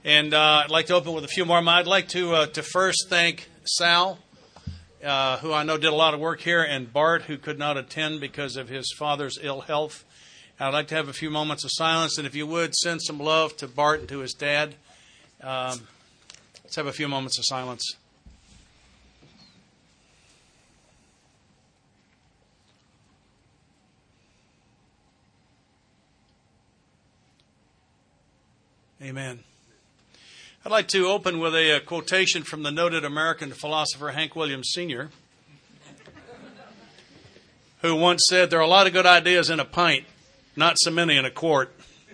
And I'd like to open with a few more. I'd like to first thank Sal, who I know did a lot of work here, and Bart, who could not attend because of his father's ill health. I'd like to have a few moments of silence, and if you would, send some love to Bart and to his dad. Let's have a few moments of silence. Amen. I'd like to open with a quotation from the noted American philosopher Hank Williams Sr., who once said, "There are a lot of good ideas in a pint, not so many in a quart."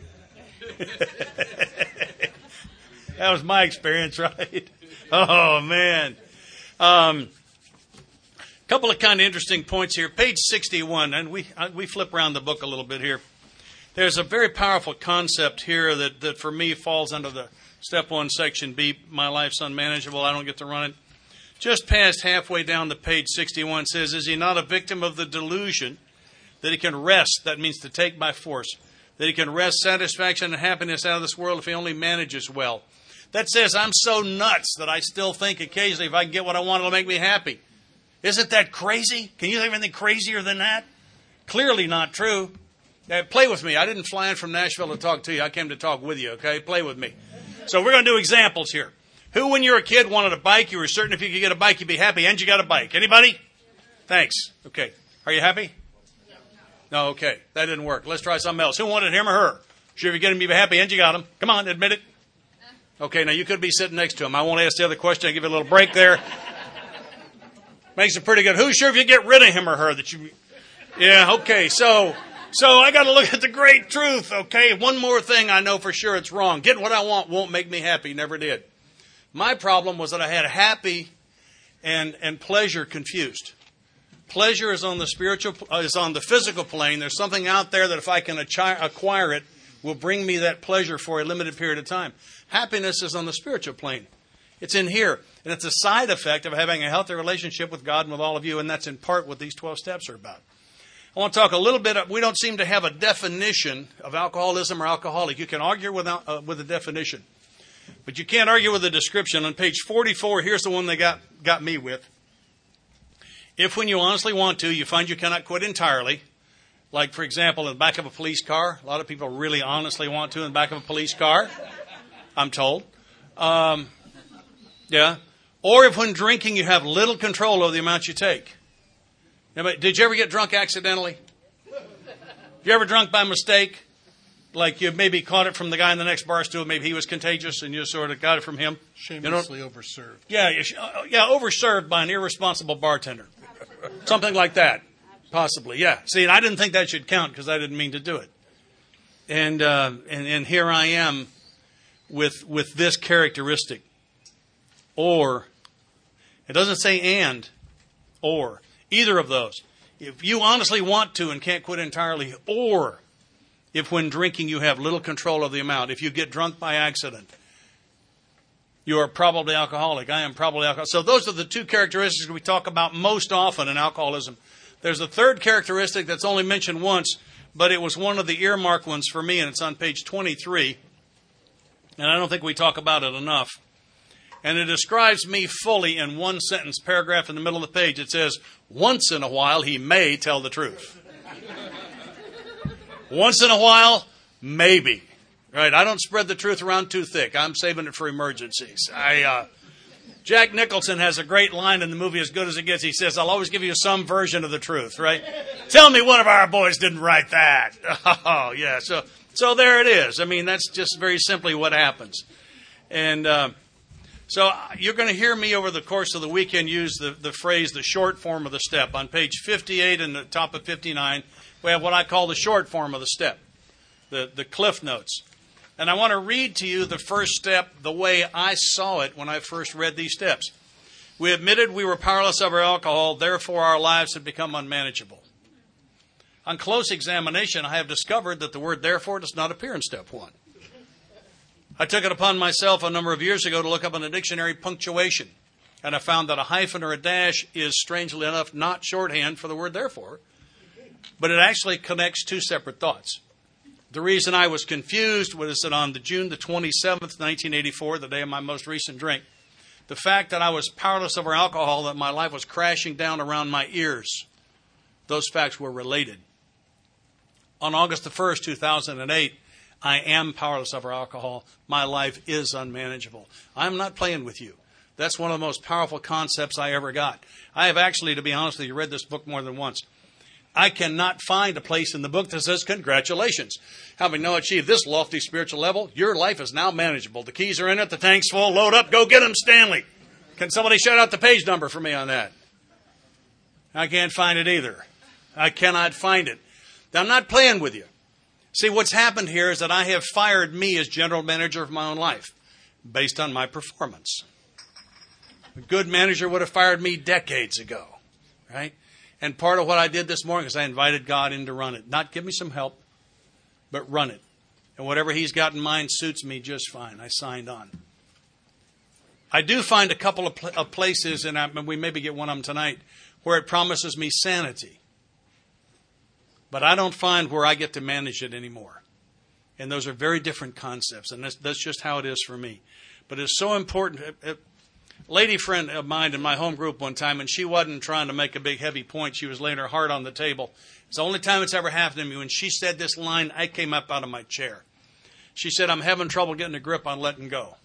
That was my experience, right? Oh, man. A couple of kind of interesting points here. Page 61, and we flip around the book a little bit here. There's a very powerful concept here that for me falls under the Step 1, Section B, My Life's Unmanageable, I don't get to run it. Just past halfway down the page 61 says, "Is he not a victim of the delusion that he can wrest," that means to take by force, "that he can wrest satisfaction and happiness out of this world if he only manages well?" That says, I'm so nuts that I still think occasionally if I can get what I want, it'll make me happy. Isn't that crazy? Can you think of anything crazier than that? Clearly not true. Play with me. I didn't fly in from Nashville to talk to you. I came to talk with you, okay? Play with me. So we're going to do examples here. Who, when you were a kid, wanted a bike? You were certain if you could get a bike, you'd be happy, and you got a bike. Anybody? Thanks. Okay. Are you happy? No, okay. That didn't work. Let's try something else. Who wanted him or her? Sure, if you get him, you'd be happy, and you got him. Come on, admit it. Okay, now you could be sitting next to him. I won't ask the other question. I'll give you a little break there. Makes it pretty good. Who's sure if you get rid of him or her that you... Yeah, okay. So I got to look at the great truth, okay? One more thing I know for sure it's wrong. Getting what I want won't make me happy. Never did. My problem was that I had happy and pleasure confused. Pleasure is on the physical plane. There's something out there that if I can acquire it will bring me that pleasure for a limited period of time. Happiness is on the spiritual plane. It's in here. And it's a side effect of having a healthy relationship with God and with all of you, and that's in part what these 12 steps are about. I want to talk a little bit. We don't seem to have a definition of alcoholism or alcoholic. You can argue with a definition, but you can't argue with a description. On page 44, here's the one they got me with. If when you honestly want to, you find you cannot quit entirely, like, for example, in the back of a police car. A lot of people really honestly want to in the back of a police car, I'm told. Yeah. Or if when drinking you have little control over the amount you take. Did you ever get drunk accidentally? You ever drunk by mistake? Like you maybe caught it from the guy in the next bar stool. Maybe he was contagious and you sort of got it from him. Shamelessly overserved. Yeah, overserved by an irresponsible bartender. Something like that. Possibly, yeah. See, and I didn't think that should count because I didn't mean to do it. And here I am with this characteristic. Or, it doesn't say and, or. Either of those. If you honestly want to and can't quit entirely, or if when drinking you have little control of the amount, if you get drunk by accident, you are probably alcoholic. I am probably alcoholic. So those are the two characteristics we talk about most often in alcoholism. There's a third characteristic that's only mentioned once, but it was one of the earmarked ones for me, and it's on page 23. And I don't think we talk about it enough. And it describes me fully in one sentence, paragraph in the middle of the page. It says, once in a while, he may tell the truth. Once in a while, maybe. Right? I don't spread the truth around too thick. I'm saving it for emergencies. Jack Nicholson has a great line in the movie As Good as It Gets. He says, I'll always give you some version of the truth, right? Tell me one of our boys didn't write that. Oh, yeah. So there it is. I mean, that's just very simply what happens. And... So you're going to hear me over the course of the weekend use the phrase, the short form of the step. On page 58 and the top of 59, we have what I call the short form of the step, the cliff notes. And I want to read to you the first step the way I saw it when I first read these steps. We admitted we were powerless over alcohol, therefore our lives had become unmanageable. On close examination, I have discovered that the word therefore does not appear in step 1. I took it upon myself a number of years ago to look up in a dictionary punctuation, and I found that a hyphen or a dash is, strangely enough, not shorthand for the word therefore, but it actually connects two separate thoughts. The reason I was confused was that on June the 27th, 1984, the day of my most recent drink, the fact that I was powerless over alcohol, that my life was crashing down around my ears, those facts were related. On August the 1st, 2008, I am powerless over alcohol. My life is unmanageable. I'm not playing with you. That's one of the most powerful concepts I ever got. I have actually, to be honest with you, read this book more than once. I cannot find a place in the book that says, congratulations. Having now achieved this lofty spiritual level, your life is now manageable. The keys are in it, the tank's full, load up, go get them, Stanley. Can somebody shout out the page number for me on that? I can't find it either. I cannot find it. I'm not playing with you. See, what's happened here is that I have fired me as general manager of my own life based on my performance. A good manager would have fired me decades ago, right? And part of what I did this morning is I invited God in to run it. Not give me some help, but run it. And whatever He's got in mind suits me just fine. I signed on. I do find a couple of places, and we maybe get one of them tonight, where it promises me sanity. But I don't find where I get to manage it anymore. And those are very different concepts, and that's just how it is for me. But it's so important. A lady friend of mine in my home group one time, and she wasn't trying to make a big heavy point. She was laying her heart on the table. It's the only time it's ever happened to me. When she said this line, I came up out of my chair. She said, I'm having trouble getting a grip on letting go.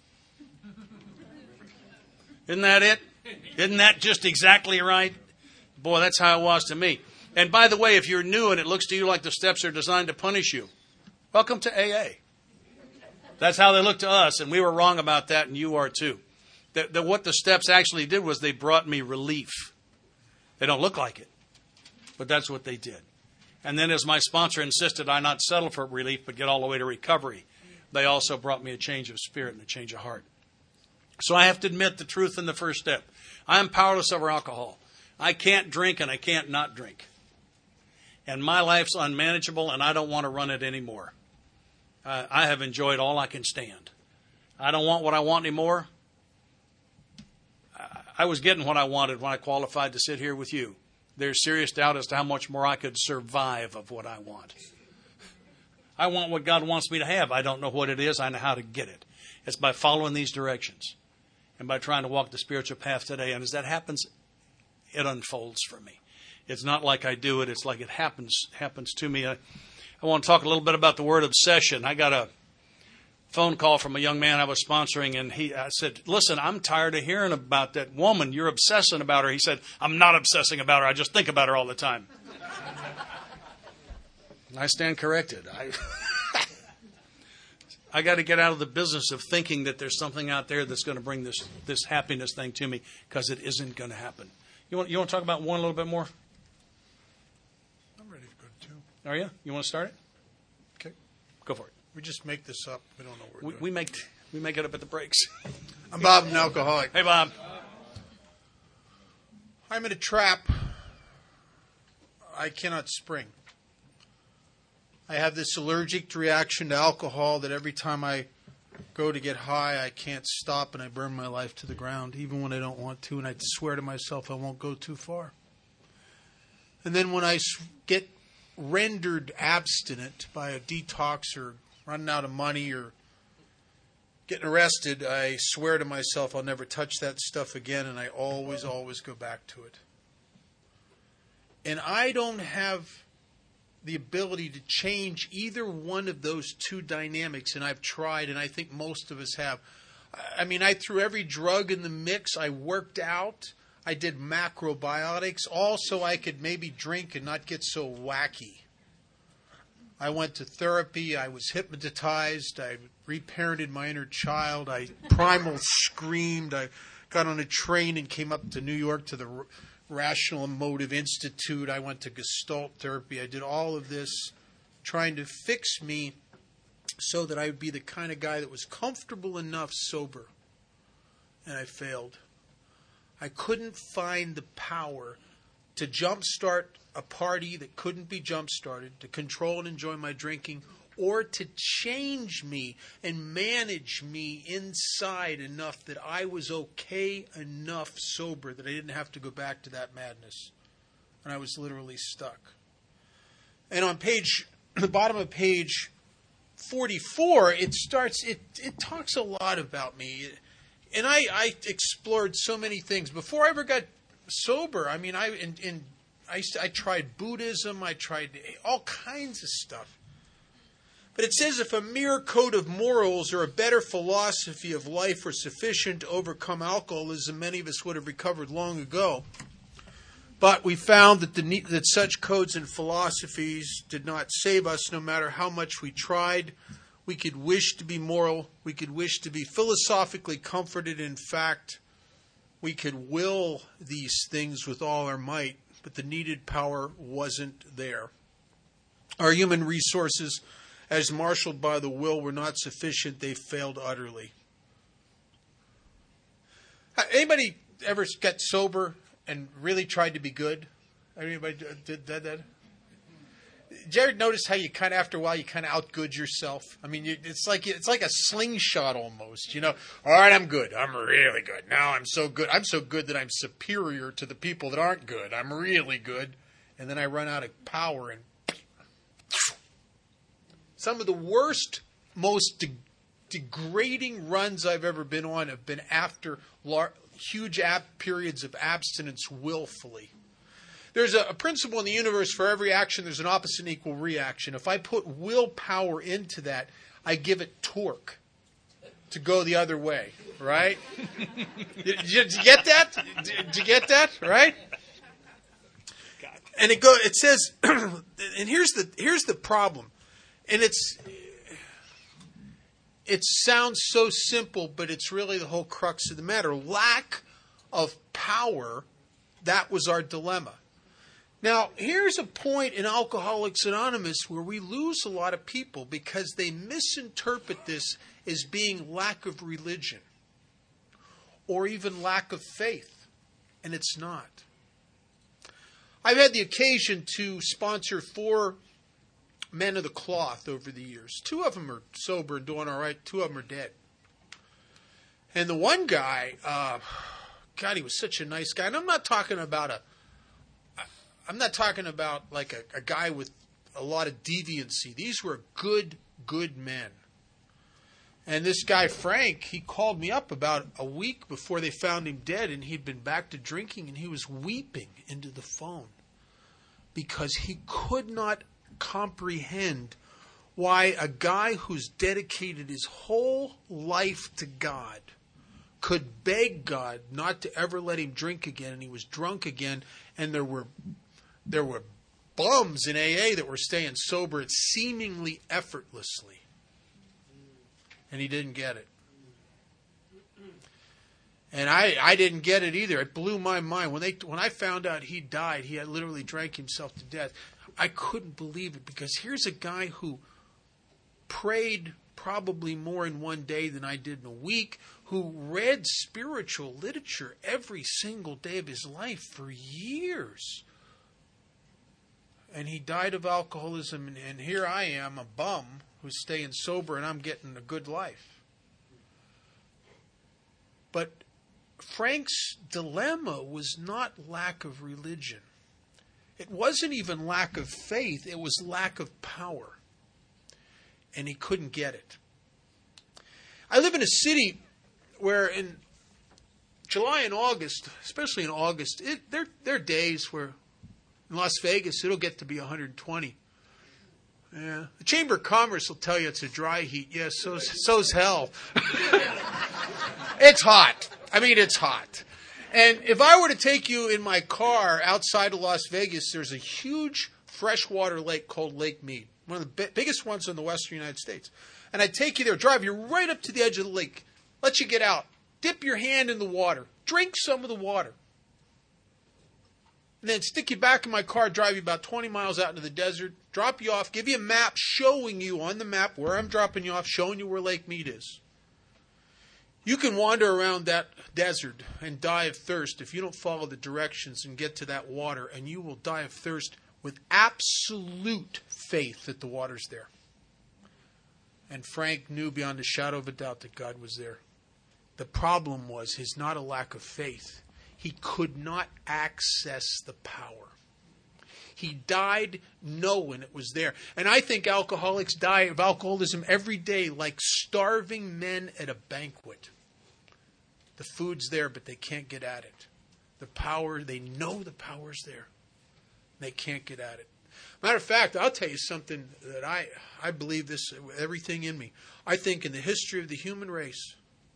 Isn't that it? Isn't that just exactly right? Boy, that's how it was to me. And by the way, if you're new and it looks to you like the steps are designed to punish you, welcome to AA. That's how they look to us, and we were wrong about that, and you are too. What the steps actually did was they brought me relief. They don't look like it, but that's what they did. And then as my sponsor insisted I not settle for relief but get all the way to recovery, they also brought me a change of spirit and a change of heart. So I have to admit the truth in the first step. I am powerless over alcohol. I can't drink and I can't not drink. And my life's unmanageable and I don't want to run it anymore. I have enjoyed all I can stand. I don't want what I want anymore. I was getting what I wanted when I qualified to sit here with you. There's serious doubt as to how much more I could survive of what I want. I want what God wants me to have. I don't know what it is. I know how to get it. It's by following these directions and by trying to walk the spiritual path today. And as that happens, it unfolds for me. It's not like I do it. It's like it happens to me. I want to talk a little bit about the word obsession. I got a phone call from a young man I was sponsoring, and I said, listen, I'm tired of hearing about that woman. You're obsessing about her. He said, I'm not obsessing about her. I just think about her all the time. I stand corrected. I got to get out of the business of thinking that there's something out there that's going to bring this happiness thing to me, because it isn't going to happen. You want to talk about one a little bit more? I'm ready to go to two. Are you? You want to start it? Okay. Go for it. We just make this up. We don't know what we're doing. We make it up at the breaks. I'm Bob, an alcoholic. Hey, Bob. I'm in a trap. I cannot spring. I have this allergic reaction to alcohol that every time I go to get high, I can't stop and I burn my life to the ground, even when I don't want to, and I swear to myself I won't go too far. And then when I get rendered abstinent by a detox or running out of money or getting arrested, I swear to myself I'll never touch that stuff again, and I always go back to it. And I don't have the ability to change either one of those two dynamics, and I've tried, and I think most of us have. I mean, I threw every drug in the mix. I worked out. I did macrobiotics, all so I could maybe drink and not get so wacky. I went to therapy. I was hypnotized. I reparented my inner child. I primal screamed. I got on a train and came up to New York to the Rational Emotive Institute. I went to Gestalt therapy. I did all of this trying to fix me so that I would be the kind of guy that was comfortable enough sober. And I failed. I couldn't find the power to jumpstart a party that couldn't be jump-started, to control and enjoy my drinking, or to change me and manage me inside enough that I was okay enough sober that I didn't have to go back to that madness. And I was literally stuck. And on the bottom of page 44, it talks a lot about me. And I explored so many things. Before I ever got sober, I mean, I tried Buddhism, I tried all kinds of stuff. But it says if a mere code of morals or a better philosophy of life were sufficient to overcome alcoholism, many of us would have recovered long ago. But we found that such codes and philosophies did not save us no matter how much we tried. We could wish to be moral. We could wish to be philosophically comforted. In fact, we could will these things with all our might, but the needed power wasn't there. Our human resources, as marshaled by the will, were not sufficient. They failed utterly. Anybody ever got sober and really tried to be good? Anybody did that? Did you ever notice how you kind of, after a while, you kind of outgood yourself? I mean, it's like a slingshot almost, you know. All right, I'm good. I'm really good. Now I'm so good. I'm so good that I'm superior to the people that aren't good. I'm really good. And then I run out of power. And some of the worst, most degrading runs I've ever been on have been after huge periods of abstinence willfully. There's a principle in the universe: for every action, there's an opposite and equal reaction. If I put willpower into that, I give it torque to go the other way, right? Did you get that? Did you get that, right? And it says, and here's the problem. And it sounds so simple, but it's really the whole crux of the matter. Lack of power, that was our dilemma. Now, here's a point in Alcoholics Anonymous where we lose a lot of people because they misinterpret this as being lack of religion or even lack of faith, and it's not. I've had the occasion to sponsor 4 men of the cloth over the years. 2 of them are sober and doing all right. 2 of them are dead. And the one guy, God, he was such a nice guy. And I'm not talking about like a guy with a lot of deviancy. These were good men. And this guy, Frank, he called me up about a week before they found him dead, and he'd been back to drinking, and he was weeping into the phone because he could not comprehend why a guy who's dedicated his whole life to God could beg God not to ever let him drink again, and he was drunk again, and there were bums in AA that were staying sober seemingly effortlessly. And he didn't get it. And I didn't get it either. It blew my mind. When I found out he died, he had literally drank himself to death. I couldn't believe it, because here's a guy who prayed probably more in one day than I did in a week, who read spiritual literature every single day of his life for years. And he died of alcoholism, and here I am, a bum, who's staying sober, and I'm getting a good life. But Frank's dilemma was not lack of religion. It wasn't even lack of faith. It was lack of power. And he couldn't get it. I live in a city where in July and August, especially in August, there are days where in Las Vegas it'll get to be 120. Yeah, the Chamber of Commerce will tell you it's a dry heat. Yes, so's hell. It's hot. I mean, it's hot. And if I were to take you in my car outside of Las Vegas, there's a huge freshwater lake called Lake Mead, one of the biggest ones in the western United States. And I'd take you there, drive you right up to the edge of the lake, let you get out, dip your hand in the water, drink some of the water, and then stick you back in my car, drive you about 20 miles out into the desert, drop you off, give you a map showing you on the map where I'm dropping you off, showing you where Lake Mead is. You can wander around that desert and die of thirst if you don't follow the directions and get to that water, and you will die of thirst with absolute faith that the water's there. And Frank knew beyond a shadow of a doubt that God was there. The problem was his not a lack of faith. He could not access the power. He died knowing it was there. And I think alcoholics die of alcoholism every day like starving men at a banquet. The food's there, but they can't get at it. The power, they know the power's there. They can't get at it. Matter of fact, I'll tell you something that I believe this with everything in me. I think in the history of the human race,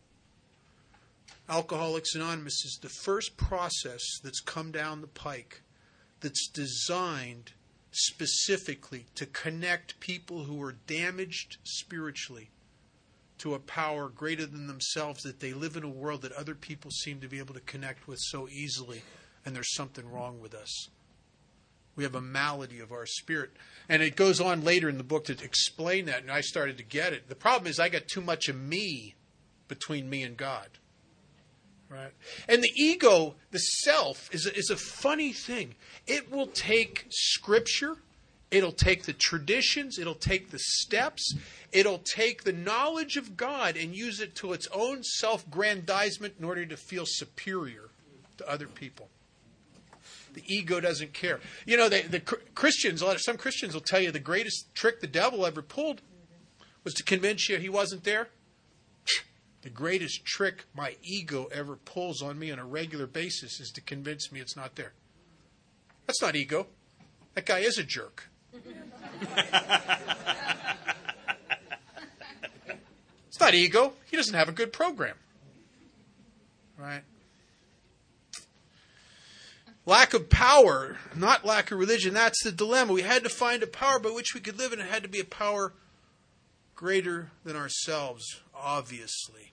Alcoholics Anonymous is the first process that's come down the pike that's designed specifically to connect people who are damaged spiritually to a power greater than themselves, that they live in a world that other people seem to be able to connect with so easily, and there's something wrong with us. We have a malady of our spirit. And it goes on later in the book to explain that, and I started to get it. The problem is I got too much of me between me and God. Right? And the ego, the self, is a funny thing. It will take Scripture, it'll take the traditions, it'll take the steps, it'll take the knowledge of God and use it to its own self-grandizement in order to feel superior to other people. The ego doesn't care. You know, the Christians, some Christians will tell you the greatest trick the devil ever pulled was to convince you he wasn't there. The greatest trick my ego ever pulls on me on a regular basis is to convince me it's not there. That's not ego. That guy is a jerk. It's not ego. He doesn't have a good program. Right? Lack of power, not lack of religion. That's the dilemma. We had to find a power by which we could live, and it had to be a power greater than ourselves, obviously.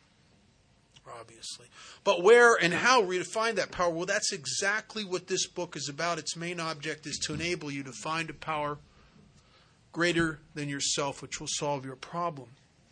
But where and how we find that power? Well, that's exactly what this book is about. Its main object is to enable you to find a power greater than yourself, which will solve your problem.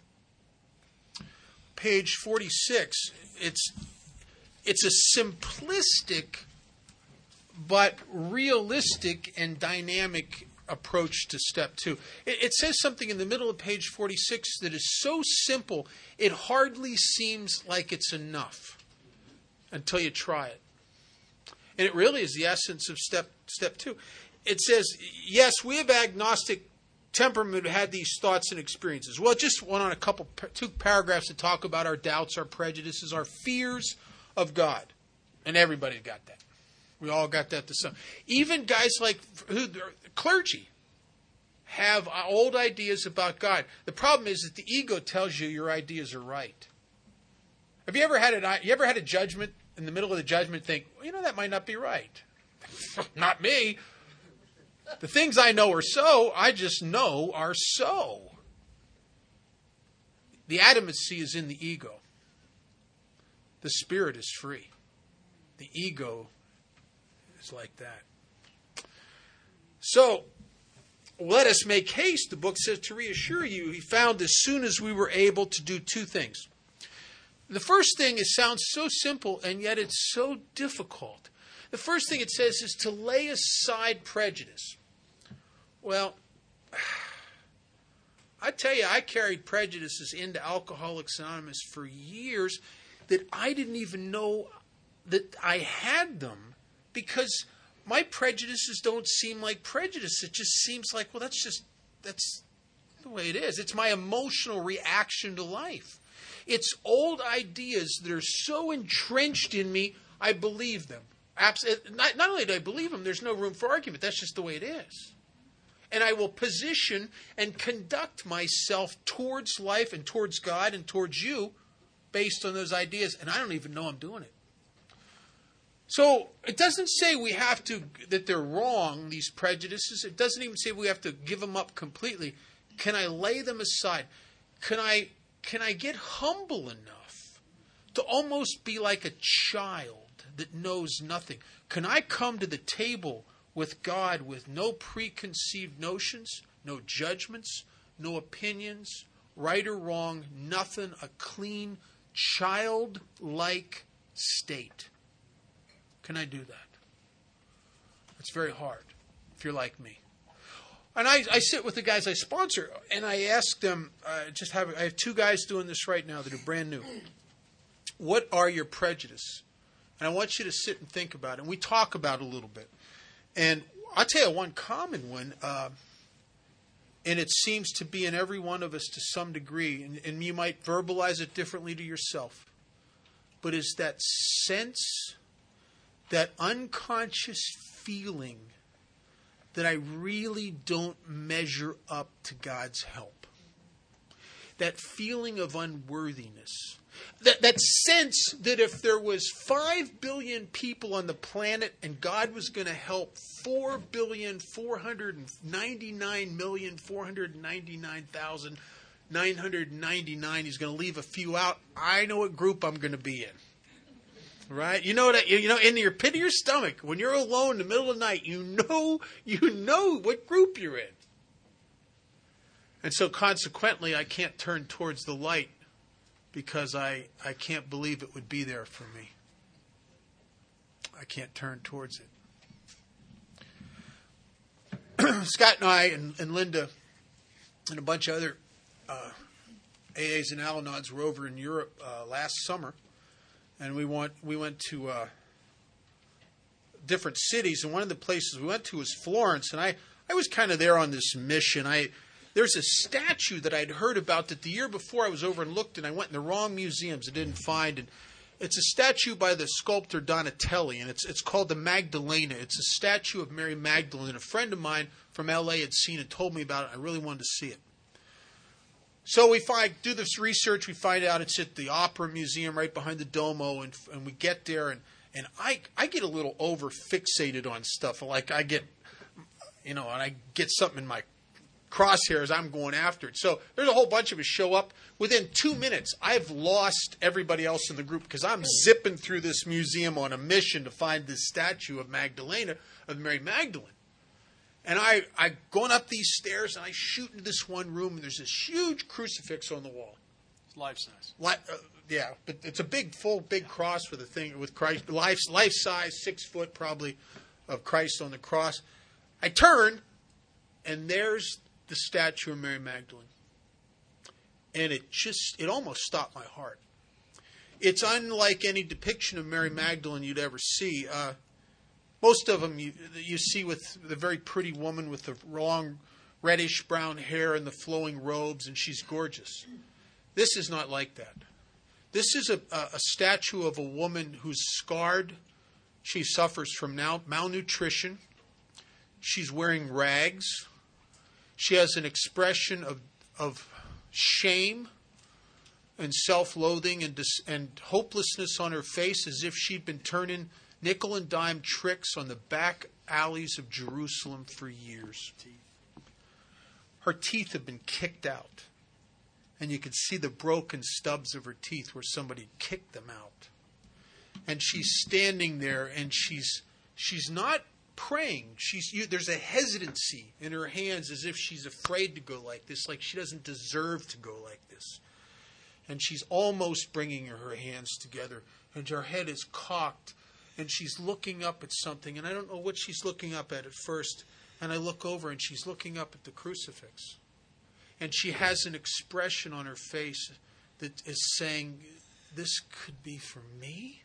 Page 46, it's a simplistic but realistic and dynamic approach to step 2. It says something in the middle of page 46 that is so simple, it hardly seems like it's enough until you try it. And it really is the essence of step 2. It says, yes, we have agnostic temperament had these thoughts and experiences. Well, just went on 2 paragraphs to talk about our doubts, our prejudices, our fears of God. And everybody's got that. We all got that to some. Even guys like clergy have old ideas about God. The problem is that the ego tells you your ideas are right. Have you ever had a judgment in the middle of the judgment think, well, you know, that might not be right? Not me. The things I know are so, I just know are so. The adamancy is in the ego. The spirit is free. The ego is like that. So, let us make haste, the book says, to reassure you. He found as soon as we were able to do 2 things. The first thing, it sounds so simple, and yet it's so difficult. The first thing it says is to lay aside prejudice. Well, I tell you, I carried prejudices into Alcoholics Anonymous for years that I didn't even know that I had them, because my prejudices don't seem like prejudice. It just seems like, well, that's the way it is. It's my emotional reaction to life. It's old ideas that are so entrenched in me, I believe them. Not only do I believe them, there's no room for argument. That's just the way it is. And I will position and conduct myself towards life and towards God and towards you based on those ideas, and I don't even know I'm doing it. So it doesn't say that they're wrong, these prejudices. It doesn't even say we have to give them up completely. Can I lay them aside? Can I get humble enough to almost be like a child that knows nothing? Can I come to the table with God with no preconceived notions, no judgments, no opinions, right or wrong, nothing, a clean, childlike state? Can I do that? It's very hard if you're like me. And I sit with the guys I sponsor, and I ask them, I have 2 guys doing this right now that are brand new. What are your prejudices? And I want you to sit and think about it. And we talk about it a little bit. And I'll tell you one common one, and it seems to be in every one of us to some degree, and you might verbalize it differently to yourself, but is that sense, that unconscious feeling that I really don't measure up to God's help. That feeling of unworthiness. That sense that if there was 5 billion people on the planet and God was going to help 4,499,499,999, he's going to leave a few out. I know what group I'm going to be in. Right? You know that, in your pit of your stomach, when you're alone in the middle of the night, you know what group you're in. And so consequently, I can't turn towards the light because I can't believe it would be there for me. I can't turn towards it. Scott and I and Linda and a bunch of other AAs and Al-Anons were over in Europe last summer. And we went to different cities, and one of the places we went to was Florence. And I was kind of there on this mission. There's a statue that I'd heard about that the year before I was over and looked, and I went in the wrong museums and didn't find. And it's a statue by the sculptor Donatelli, and it's called the Magdalena. It's a statue of Mary Magdalene. A friend of mine from L.A. had seen it, told me about it. I really wanted to see it. So we do this research. We find out it's at the Opera Museum right behind the Duomo, and we get there, and I get a little over fixated on stuff. Like I get, and I get something in my crosshairs. I'm going after it. So there's a whole bunch of us show up. Within 2 minutes, I've lost everybody else in the group because I'm zipping through this museum on a mission to find this statue of Magdalena, of Mary Magdalene. And I going up these stairs, and I shoot into this one room, and there's this huge crucifix on the wall. It's life-size. Yeah, but it's a big cross with a thing with Christ, life size, 6 foot probably, of Christ on the cross. I turn, and there's the statue of Mary Magdalene, and it almost stopped my heart. It's unlike any depiction of Mary Magdalene you'd ever see. Most of them you see with the very pretty woman with the long reddish brown hair and the flowing robes, and she's gorgeous. This is not like that. This is a statue of a woman who's scarred. She suffers from malnutrition. She's wearing rags. She has an expression of shame and self-loathing and hopelessness on her face, as if she'd been turning nickel and dime tricks on the back alleys of Jerusalem for years. Her teeth have been kicked out. And you can see the broken stubs of her teeth where somebody kicked them out. And she's standing there, and she's not praying. There's a hesitancy in her hands, as if she's afraid to go like this, like she doesn't deserve to go like this. And she's almost bringing her hands together, and her head is cocked. And she's looking up at something, and I don't know what she's looking up at first. And I look over, and she's looking up at the crucifix. And she has an expression on her face that is saying, this could be for me?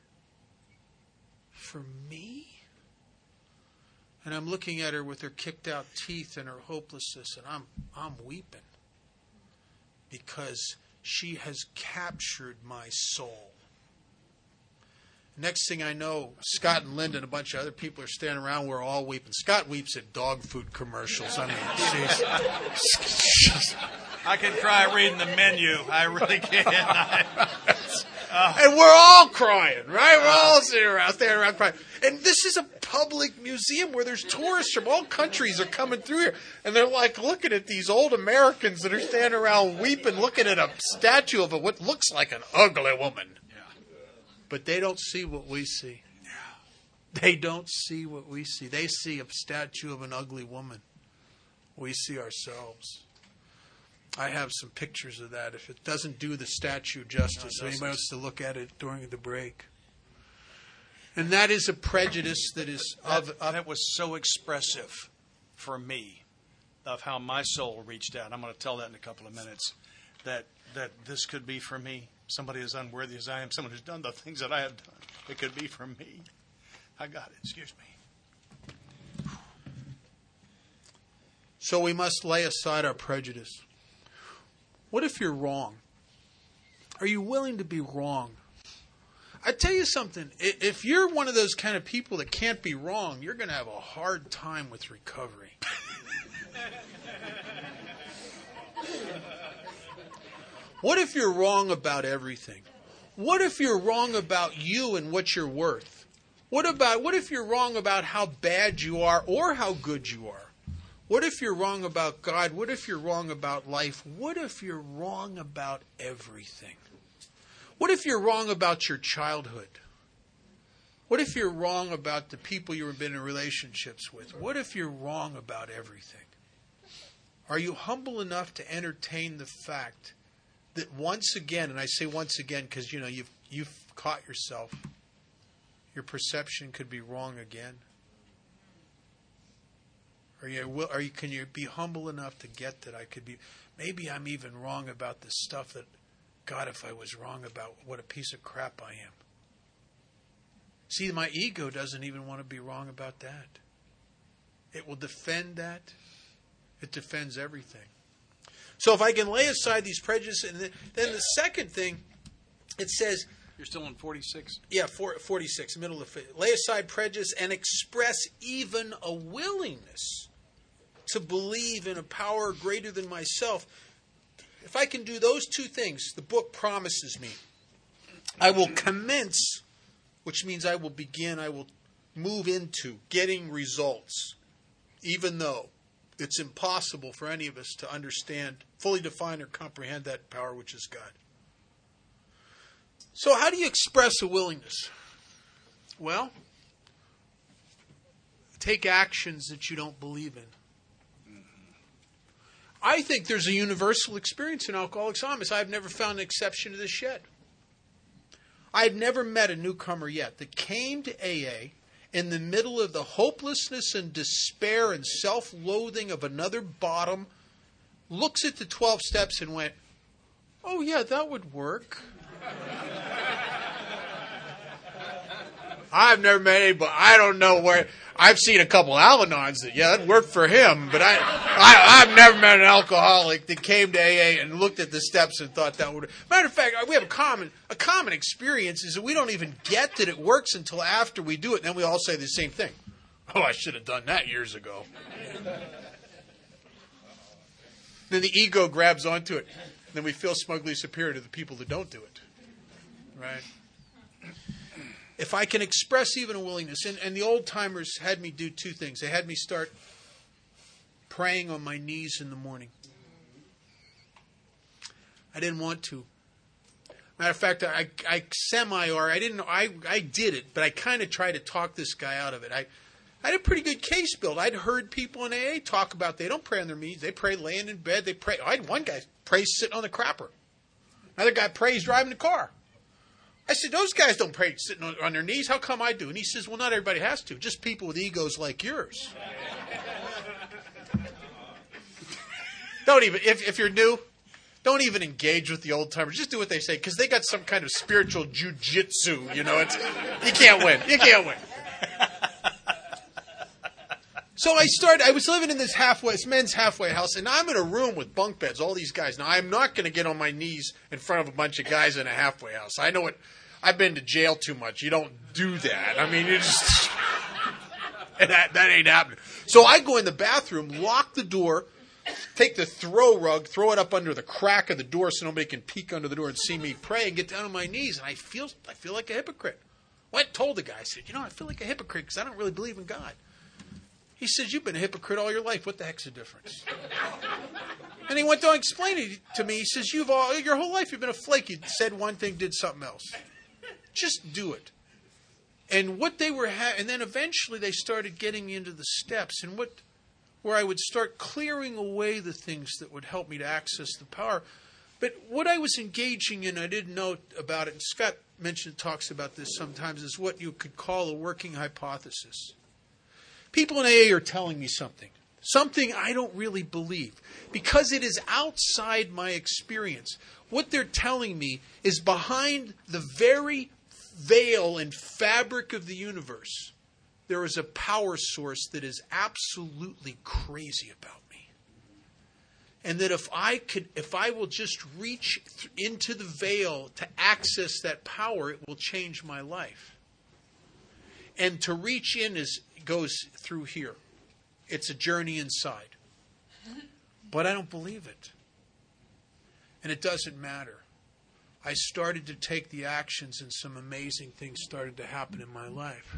For me? And I'm looking at her with her kicked out teeth and her hopelessness, and I'm weeping. Because she has captured my soul. Next thing I know, Scott and Linda and a bunch of other people are standing around. We're all weeping. Scott weeps at dog food commercials. I mean, I can cry reading the menu. I really can. And we're all crying, right? We're all standing around crying. And this is a public museum where there's tourists from all countries are coming through here. And they're like looking at these old Americans that are standing around weeping, looking at a statue of what looks like an ugly woman. But they don't see what we see. They don't see what we see. They see a statue of an ugly woman. We see ourselves. I have some pictures of that. If it doesn't do the statue justice, anybody wants to look at it during the break. And that is a prejudice that is that was so expressive for me of how my soul reached out. I'm going to tell that in a couple of minutes. That this could be for me. Somebody as unworthy as I am, someone who's done the things that I have done. It could be for me. I got it. Excuse me. So we must lay aside our prejudice. What if you're wrong? Are you willing to be wrong? I tell you something, if you're one of those kind of people that can't be wrong, you're going to have a hard time with recovery. What if you're wrong about everything? What if you're wrong about you and what you're worth? What if you're wrong about how bad you are or how good you are? What if you're wrong about God? What if you're wrong about life? What if you're wrong about everything? What if you're wrong about your childhood? What if you're wrong about the people you've been in relationships with? What if you're wrong about everything? Are you humble enough to entertain the fact that once again, and I say once again because you've caught yourself, your perception could be wrong again? Can you be humble enough to get that maybe I'm even wrong about the stuff that, God, if I was wrong about what a piece of crap I am. See, my ego doesn't even want to be wrong about that. It will defend that. It defends everything. So if I can lay aside these prejudices, and then the second thing, it says... You're still on 46? Yeah, 46, middle of it. Lay aside prejudice and express even a willingness to believe in a power greater than myself. If I can do those two things, the book promises me, I will commence, which means I will begin, I will move into getting results, even though it's impossible for any of us to understand, fully define, or comprehend that power which is God. So how do you express a willingness? Well, take actions that you don't believe in. I think there's a universal experience in Alcoholics Anonymous. I've never found an exception to this yet. I've never met a newcomer yet that came to AA in the middle of the hopelessness and despair and self-loathing of another bottom, looks at the 12 steps and went, oh yeah, that would work. I've never met anybody. I don't know where. I've seen a couple Al-Anons that worked for him, but I've never met an alcoholic that came to AA and looked at the steps and thought that would. Matter of fact, we have a common experience is that we don't even get that it works until after we do it, and then we all say the same thing. Oh, I should have done that years ago. Then the ego grabs onto it. Then we feel smugly superior to the people that don't do it. Right? If I can express even a willingness, and the old-timers had me do two things. They had me start praying on my knees in the morning. I didn't want to. Matter of fact, I did it, but I kind of tried to talk this guy out of it. I had a pretty good case built. I'd heard people in AA talk about they don't pray on their knees. They pray laying in bed. They pray. I had one guy pray sitting on the crapper. Another guy prays driving the car. I said, those guys don't pray sitting on their knees. How come I do? And he says, well, not everybody has to. Just people with egos like yours. Don't even, if you're new, don't even engage with the old timers. Just do what they say because they got some kind of spiritual jujitsu. You can't win. You can't win. So I was living in this men's halfway house, and I'm in a room with bunk beds, all these guys. Now, I'm not going to get on my knees in front of a bunch of guys in a halfway house. I know it. I've been to jail too much. You don't do that. I mean, you just... And that ain't happening. So I go in the bathroom, lock the door, take the throw rug, throw it up under the crack of the door so nobody can peek under the door and see me pray, and get down on my knees, and I feel like a hypocrite. Went and told the guy, I said, I feel like a hypocrite because I don't really believe in God. He says, you've been a hypocrite all your life. What the heck's the difference? And he went on explaining it to me. He says, your whole life you've been a flake. You said one thing, did something else. Just do it. And what they were, and then eventually they started getting into the steps, and where I would start clearing away the things that would help me to access the power. But what I was engaging in, I didn't know about it. And Scott talks about this sometimes, is what you could call a working hypothesis. People in AA are telling me something I don't really believe, because it is outside my experience. What they're telling me is behind the very veil and fabric of the universe, there is a power source that is absolutely crazy about me. And that if I will just reach into the veil to access that power, it will change my life. And to reach in goes through here. It's a journey inside. But I don't believe it. And it doesn't matter. I started to take the actions and some amazing things started to happen in my life.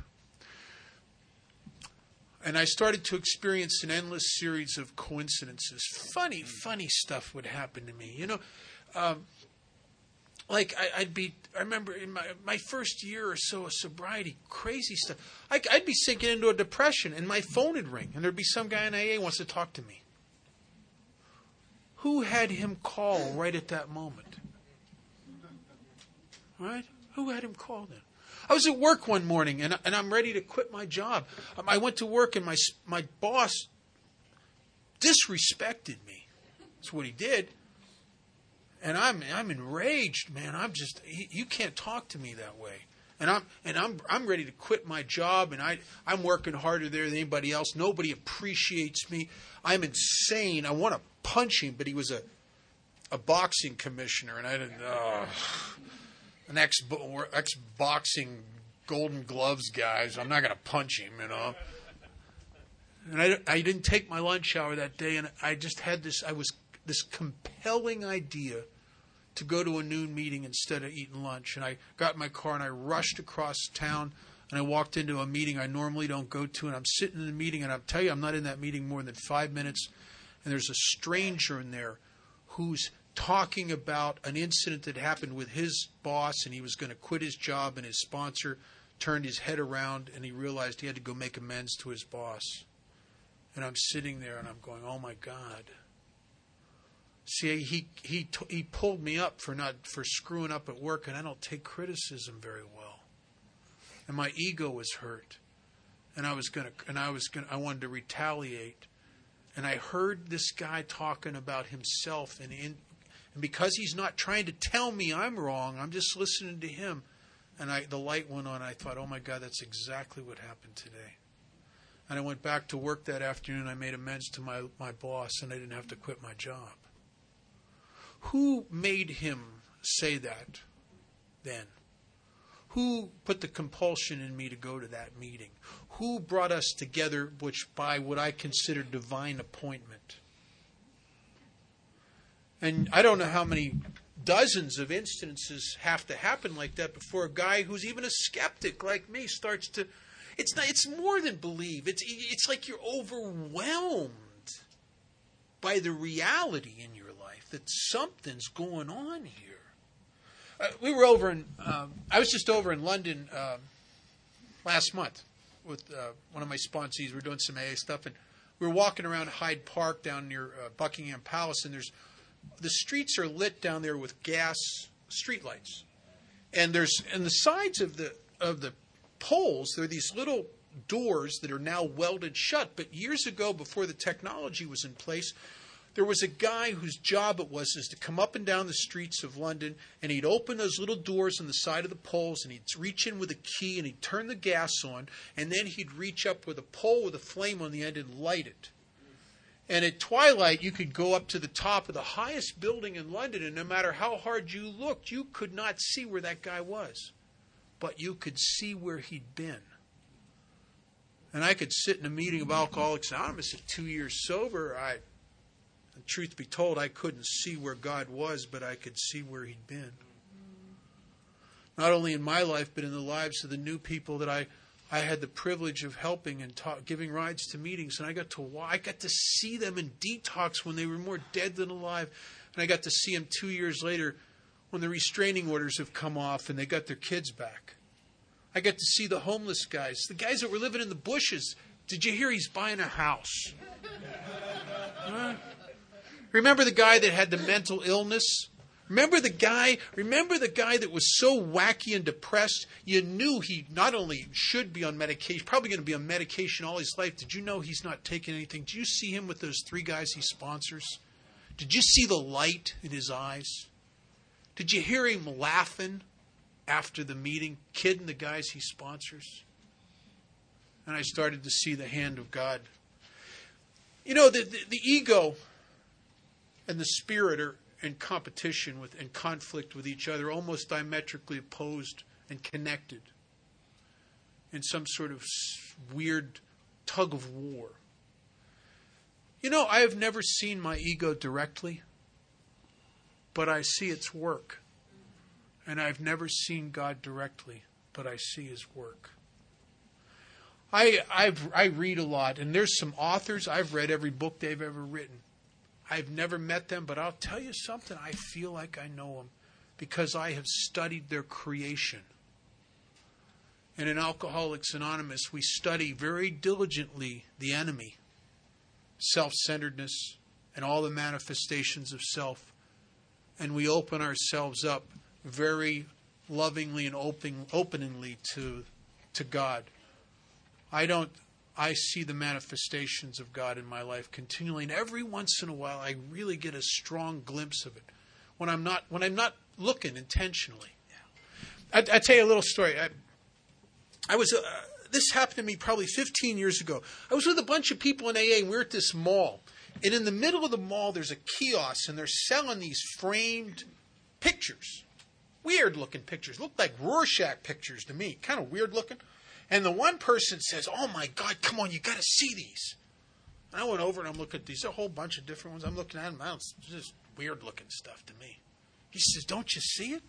And I started to experience an endless series of coincidences. Funny stuff would happen to me. You know, I remember in my first year or so of sobriety, crazy stuff. I'd be sinking into a depression and my phone would ring and there'd be some guy in AA wants to talk to me. Who had him call right at that moment? Right? Who had him call then? I was at work one morning and I'm ready to quit my job. I went to work and my boss disrespected me. That's what he did. And I'm enraged, man. You can't talk to me that way. And I'm ready to quit my job, and I'm working harder there than anybody else. Nobody appreciates me. I'm insane. I want to punch him, but he was a boxing commissioner, and I didn't. An ex-boxing Golden Gloves guys. I'm not going to punch him, you know. And I didn't take my lunch hour that day, and I just had this compelling idea to go to a noon meeting instead of eating lunch. And I got in my car and I rushed across town and I walked into a meeting I normally don't go to. And I'm sitting in the meeting and I'll tell you, I'm not in that meeting more than 5 minutes. And there's a stranger in there who's talking about an incident that happened with his boss, and he was going to quit his job, and his sponsor turned his head around and he realized he had to go make amends to his boss. And I'm sitting there and I'm going, oh my God. See, he pulled me up for screwing up at work, and I don't take criticism very well. And my ego was hurt, and I wanted to retaliate. And I heard this guy talking about himself, and because he's not trying to tell me I'm wrong, I'm just listening to him. And the light went on. I thought, oh my God, that's exactly what happened today. And I went back to work that afternoon. I made amends to my boss, and I didn't have to quit my job. Who made him say that then? Who put the compulsion in me to go to that meeting? Who brought us together by what I consider divine appointment? And I don't know how many dozens of instances have to happen like that before a guy who's even a skeptic like me starts to... It's more than believe. It's like you're overwhelmed by the reality in your life that something's going on here. We were over in. I was just over in London last month with one of my sponsees. We're doing some AA stuff, and we were walking around Hyde Park down near Buckingham Palace, and the streets are lit down there with gas streetlights, and there's in the sides of the poles there are these little doors that are now welded shut. But years ago, before the technology was in place, there was a guy whose job it was to come up and down the streets of London, and he'd open those little doors on the side of the poles, and he'd reach in with a key, and he'd turn the gas on, and then he'd reach up with a pole with a flame on the end and light it. And at twilight, you could go up to the top of the highest building in London, and no matter how hard you looked, you could not see where that guy was. But you could see where he'd been. And I could sit in a meeting of Alcoholics Anonymous at 2 years sober. And truth be told, I couldn't see where God was, but I could see where he'd been. Not only in my life, but in the lives of the new people that I had the privilege of helping and giving rides to meetings. And I got to see them in detox when they were more dead than alive. And I got to see them 2 years later when the restraining orders have come off and they got their kids back. I got to see the homeless guys, the guys that were living in the bushes. Did you hear he's buying a house? Remember the guy that had the mental illness? Remember the guy that was so wacky and depressed, you knew he not only should be on medication, probably going to be on medication all his life. Did you know he's not taking anything? Did you see him with those 3 guys he sponsors? Did you see the light in his eyes? Did you hear him laughing after the meeting, kidding the guys he sponsors? And I started to see the hand of God. You know, the ego and the spirit are in competition with and conflict with each other, almost diametrically opposed and connected in some sort of weird tug of war. You know, I have never seen my ego directly, but I see its work. And I've never seen God directly, but I see his work. I read a lot, and there's some authors, I've read every book they've ever written. I've never met them, but I'll tell you something, I feel like I know them because I have studied their creation. And in Alcoholics Anonymous, we study very diligently the enemy, self-centeredness, and all the manifestations of self. And we open ourselves up very lovingly and openly to God. I see the manifestations of God in my life continually, and every once in a while I really get a strong glimpse of it when I'm not looking intentionally. I tell you a little story. This happened to me probably 15 years ago. I was with a bunch of people in AA, and we were at this mall. And in the middle of the mall, there's a kiosk, and they're selling these framed pictures. Weird-looking pictures. Looked like Rorschach pictures to me. Kind of weird-looking. And the one person says, "Oh, my God, come on, you got to see these." And I went over, and I'm looking at these. There's a whole bunch of different ones. I'm looking at them. It's just weird-looking stuff to me. He says, "Don't you see it?"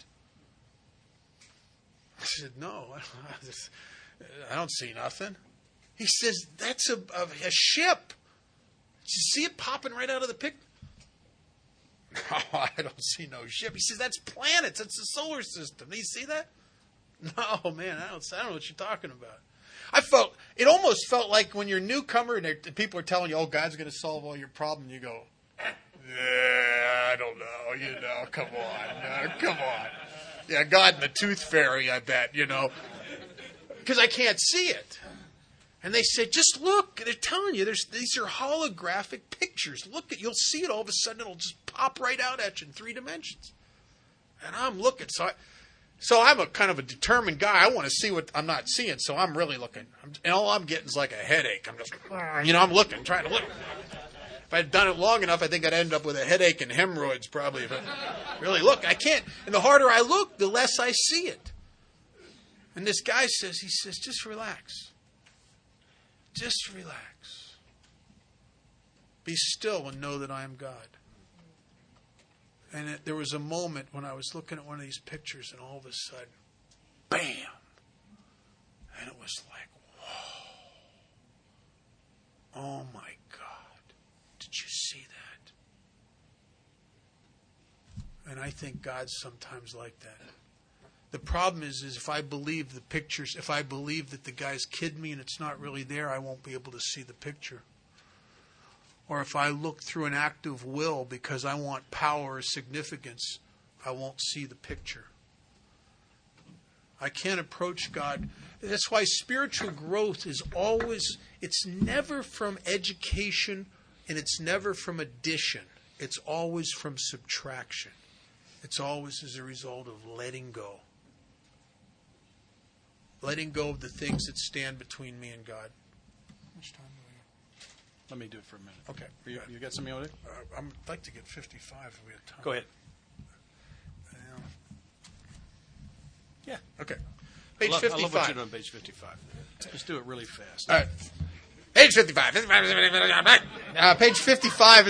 I said, "No, I don't see nothing." He says, "That's a ship. Did you see it popping right out of the picture?" "No, I don't see no ship." He says, "That's planets. That's the solar system. Do you see that?" "No, man, I don't know what you're talking about." It almost felt like when you're a newcomer and people are telling you, "Oh, God's going to solve all your problems," you go, "Yeah, I don't know, come on. Yeah, God and the Tooth Fairy, I bet, because I can't see it." And they said, "Just look. They're telling you, these are holographic pictures. Look, you'll see it all of a sudden. It'll just pop right out at you in 3 dimensions." And I'm looking. So I'm a kind of a determined guy. I want to see what I'm not seeing, so I'm really looking. And all I'm getting is like a headache. I'm just, I'm looking, trying to look. If I'd done it long enough, I think I'd end up with a headache and hemorrhoids probably. If I really look, I can't. And the harder I look, the less I see it. And this guy says, "Just relax. Just relax. Be still and know that I am God." And there was a moment when I was looking at one of these pictures, and all of a sudden, bam! And it was like, whoa. Oh my God. Did you see that? And I think God's sometimes like that. The problem is if I believe the pictures, if I believe that the guy's kidding me and it's not really there, I won't be able to see the picture. Or if I look through an act of will because I want power or significance, I won't see the picture. I can't approach God. That's why spiritual growth is always, it's never from education and it's never from addition. It's always from subtraction. It's always as a result of letting go. Letting go of the things that stand between me and God. How much time do we have? Let me do it for a minute. Okay. You got something over there? I'd like to get 55 if we have time. Go ahead. Yeah. Okay. Page 55. I love what you're doing, page 55. Just do it really fast. All right. Page 55. Page 55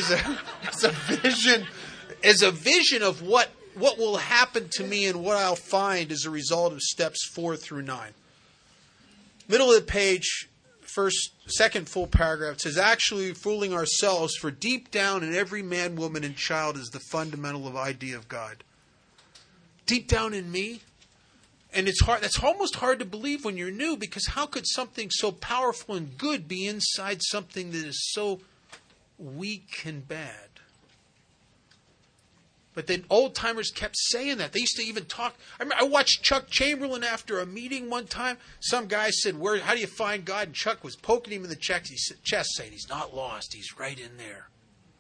is a vision of what will happen to me and what I'll find as a result of steps 4 through 9. Middle of the page, second full paragraph, it says, "Actually fooling ourselves, for deep down in every man, woman, and child is the fundamental idea of God." Deep down in me. And it's hard. That's almost hard to believe when you're new, because how could something so powerful and good be inside something that is so weak and bad? But then old-timers kept saying that. They used to even talk. I watched Chuck Chamberlain after a meeting one time. Some guy said, "How do you find God?" And Chuck was poking him in the chest, saying, "He's not lost. He's right in there."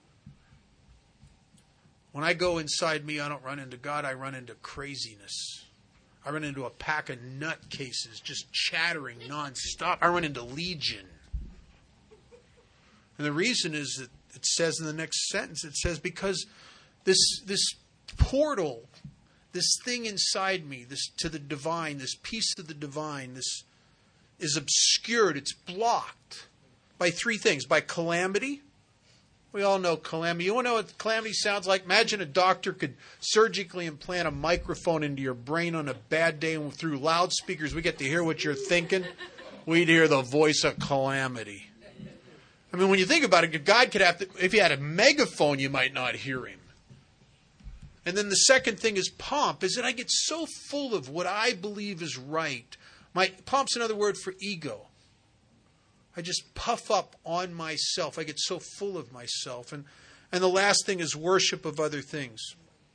When I go inside me, I don't run into God. I run into craziness. I run into a pack of nutcases just chattering nonstop. I run into legion. And the reason is it says in the next sentence, it says, because this portal, this thing inside me, this to the divine, this piece of the divine, this is obscured, it's blocked by three things. By calamity. We all know calamity. You want to know what calamity sounds like? Imagine a doctor could surgically implant a microphone into your brain on a bad day, and through loudspeakers we get to hear what you're thinking. We'd hear the voice of calamity. I mean, when you think about it, God could have to, if he had a megaphone, you might not hear him. And then the second thing is pomp, is that I get so full of what I believe is right. Pomp's another word for ego. I just puff up on myself. I get so full of myself. And the last thing is worship of other things.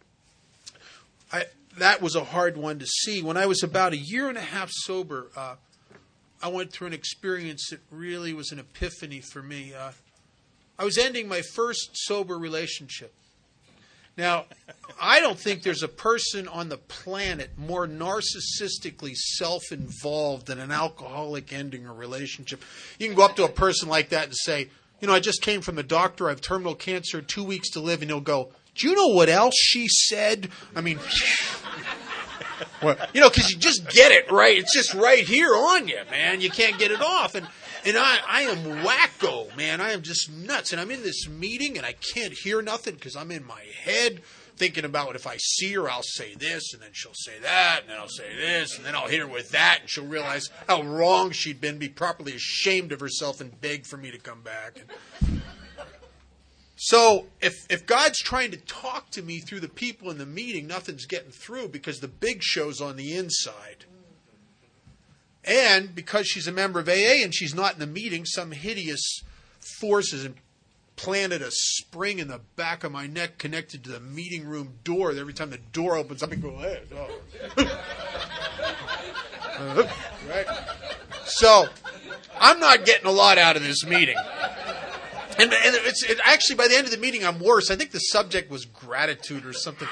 That was a hard one to see. When I was about 1.5 years sober, I went through an experience that really was an epiphany for me. I was ending my first sober relationship. Now, I don't think there's a person on the planet more narcissistically self-involved than an alcoholic ending a relationship. You can go up to a person like that and say, I just came from the doctor, I have terminal cancer, 2 weeks to live, and he'll go, do you know what else she said? I mean, well, because you just get it right. It's just right here on you, man. You can't get it off. And I am wacko, man. I am just nuts. And I'm in this meeting, and I can't hear nothing because I'm in my head thinking about if I see her, I'll say this, and then she'll say that, and then I'll say this, and then I'll hit her with that, and she'll realize how wrong she'd been, be properly ashamed of herself, and beg for me to come back. So if God's trying to talk to me through the people in the meeting, nothing's getting through because the big show's on the inside. And because she's a member of AA and she's not in the meeting, some hideous force has planted a spring in the back of my neck connected to the meeting room door. Every time the door opens up, I go, hey, right? So I'm not getting a lot out of this meeting. And it's actually, by the end of the meeting, I'm worse. I think the subject was gratitude or something.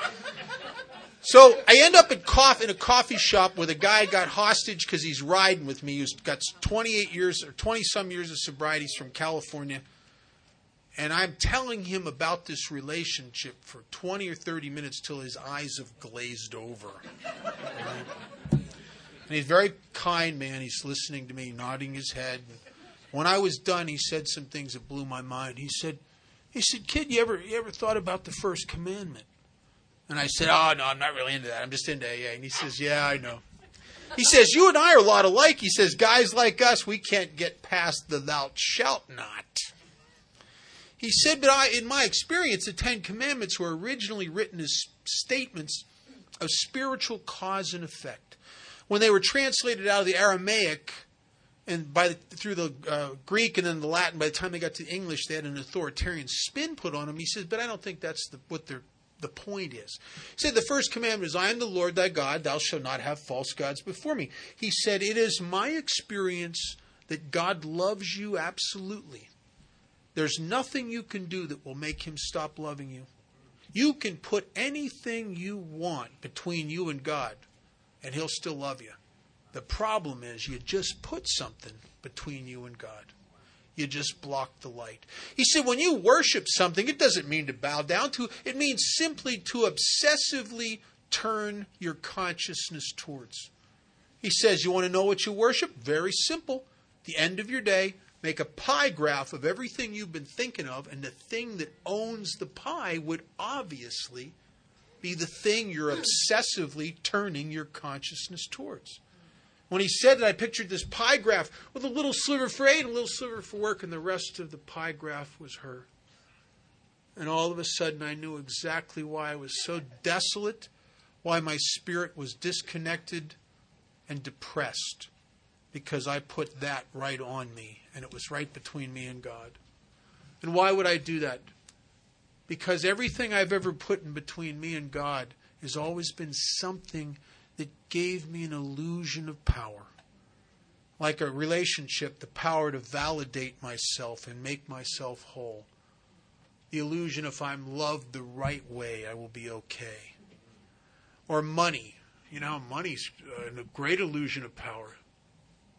So I end up in a coffee shop with a guy got hostage because he's riding with me. He's got 28 years or 20-some years of sobriety. He's from California. And I'm telling him about this relationship for 20 or 30 minutes till his eyes have glazed over. And he's a very kind man. He's listening to me, nodding his head. When I was done, he said some things that blew my mind. He said, kid, you ever thought about the first commandment? And I said, oh, no, I'm not really into that. I'm just into AA. And he says, yeah, I know. He says, you and I are a lot alike. He says, guys like us, we can't get past the thou shalt not. He said, but in my experience, the Ten Commandments were originally written as statements of spiritual cause and effect. When they were translated out of the Aramaic and through the Greek and then the Latin, by the time they got to English, they had an authoritarian spin put on them. He says, but I don't think that's what the point is. He said, the first commandment is, I am the Lord thy God, thou shalt not have false gods before me. He said, it is my experience that God loves you absolutely. There's nothing you can do that will make him stop loving you. You can put anything you want between you and God, and he'll still love you. The problem is you just put something between you and God. You just block the light. He said, when you worship something, it doesn't mean to bow down to. It means simply to obsessively turn your consciousness towards. He says, you want to know what you worship? Very simple. At the end of your day, make a pie graph of everything you've been thinking of, and the thing that owns the pie would obviously be the thing you're obsessively turning your consciousness towards. When he said that, I pictured this pie graph with a little sliver for aid and a little sliver for work, and the rest of the pie graph was her. And all of a sudden, I knew exactly why I was so desolate, why my spirit was disconnected and depressed, because I put that right on me, and it was right between me and God. And why would I do that? Because everything I've ever put in between me and God has always been something that gave me an illusion of power. Like a relationship, the power to validate myself and make myself whole. The illusion if I'm loved the right way, I will be okay. Or money. Money's a great illusion of power.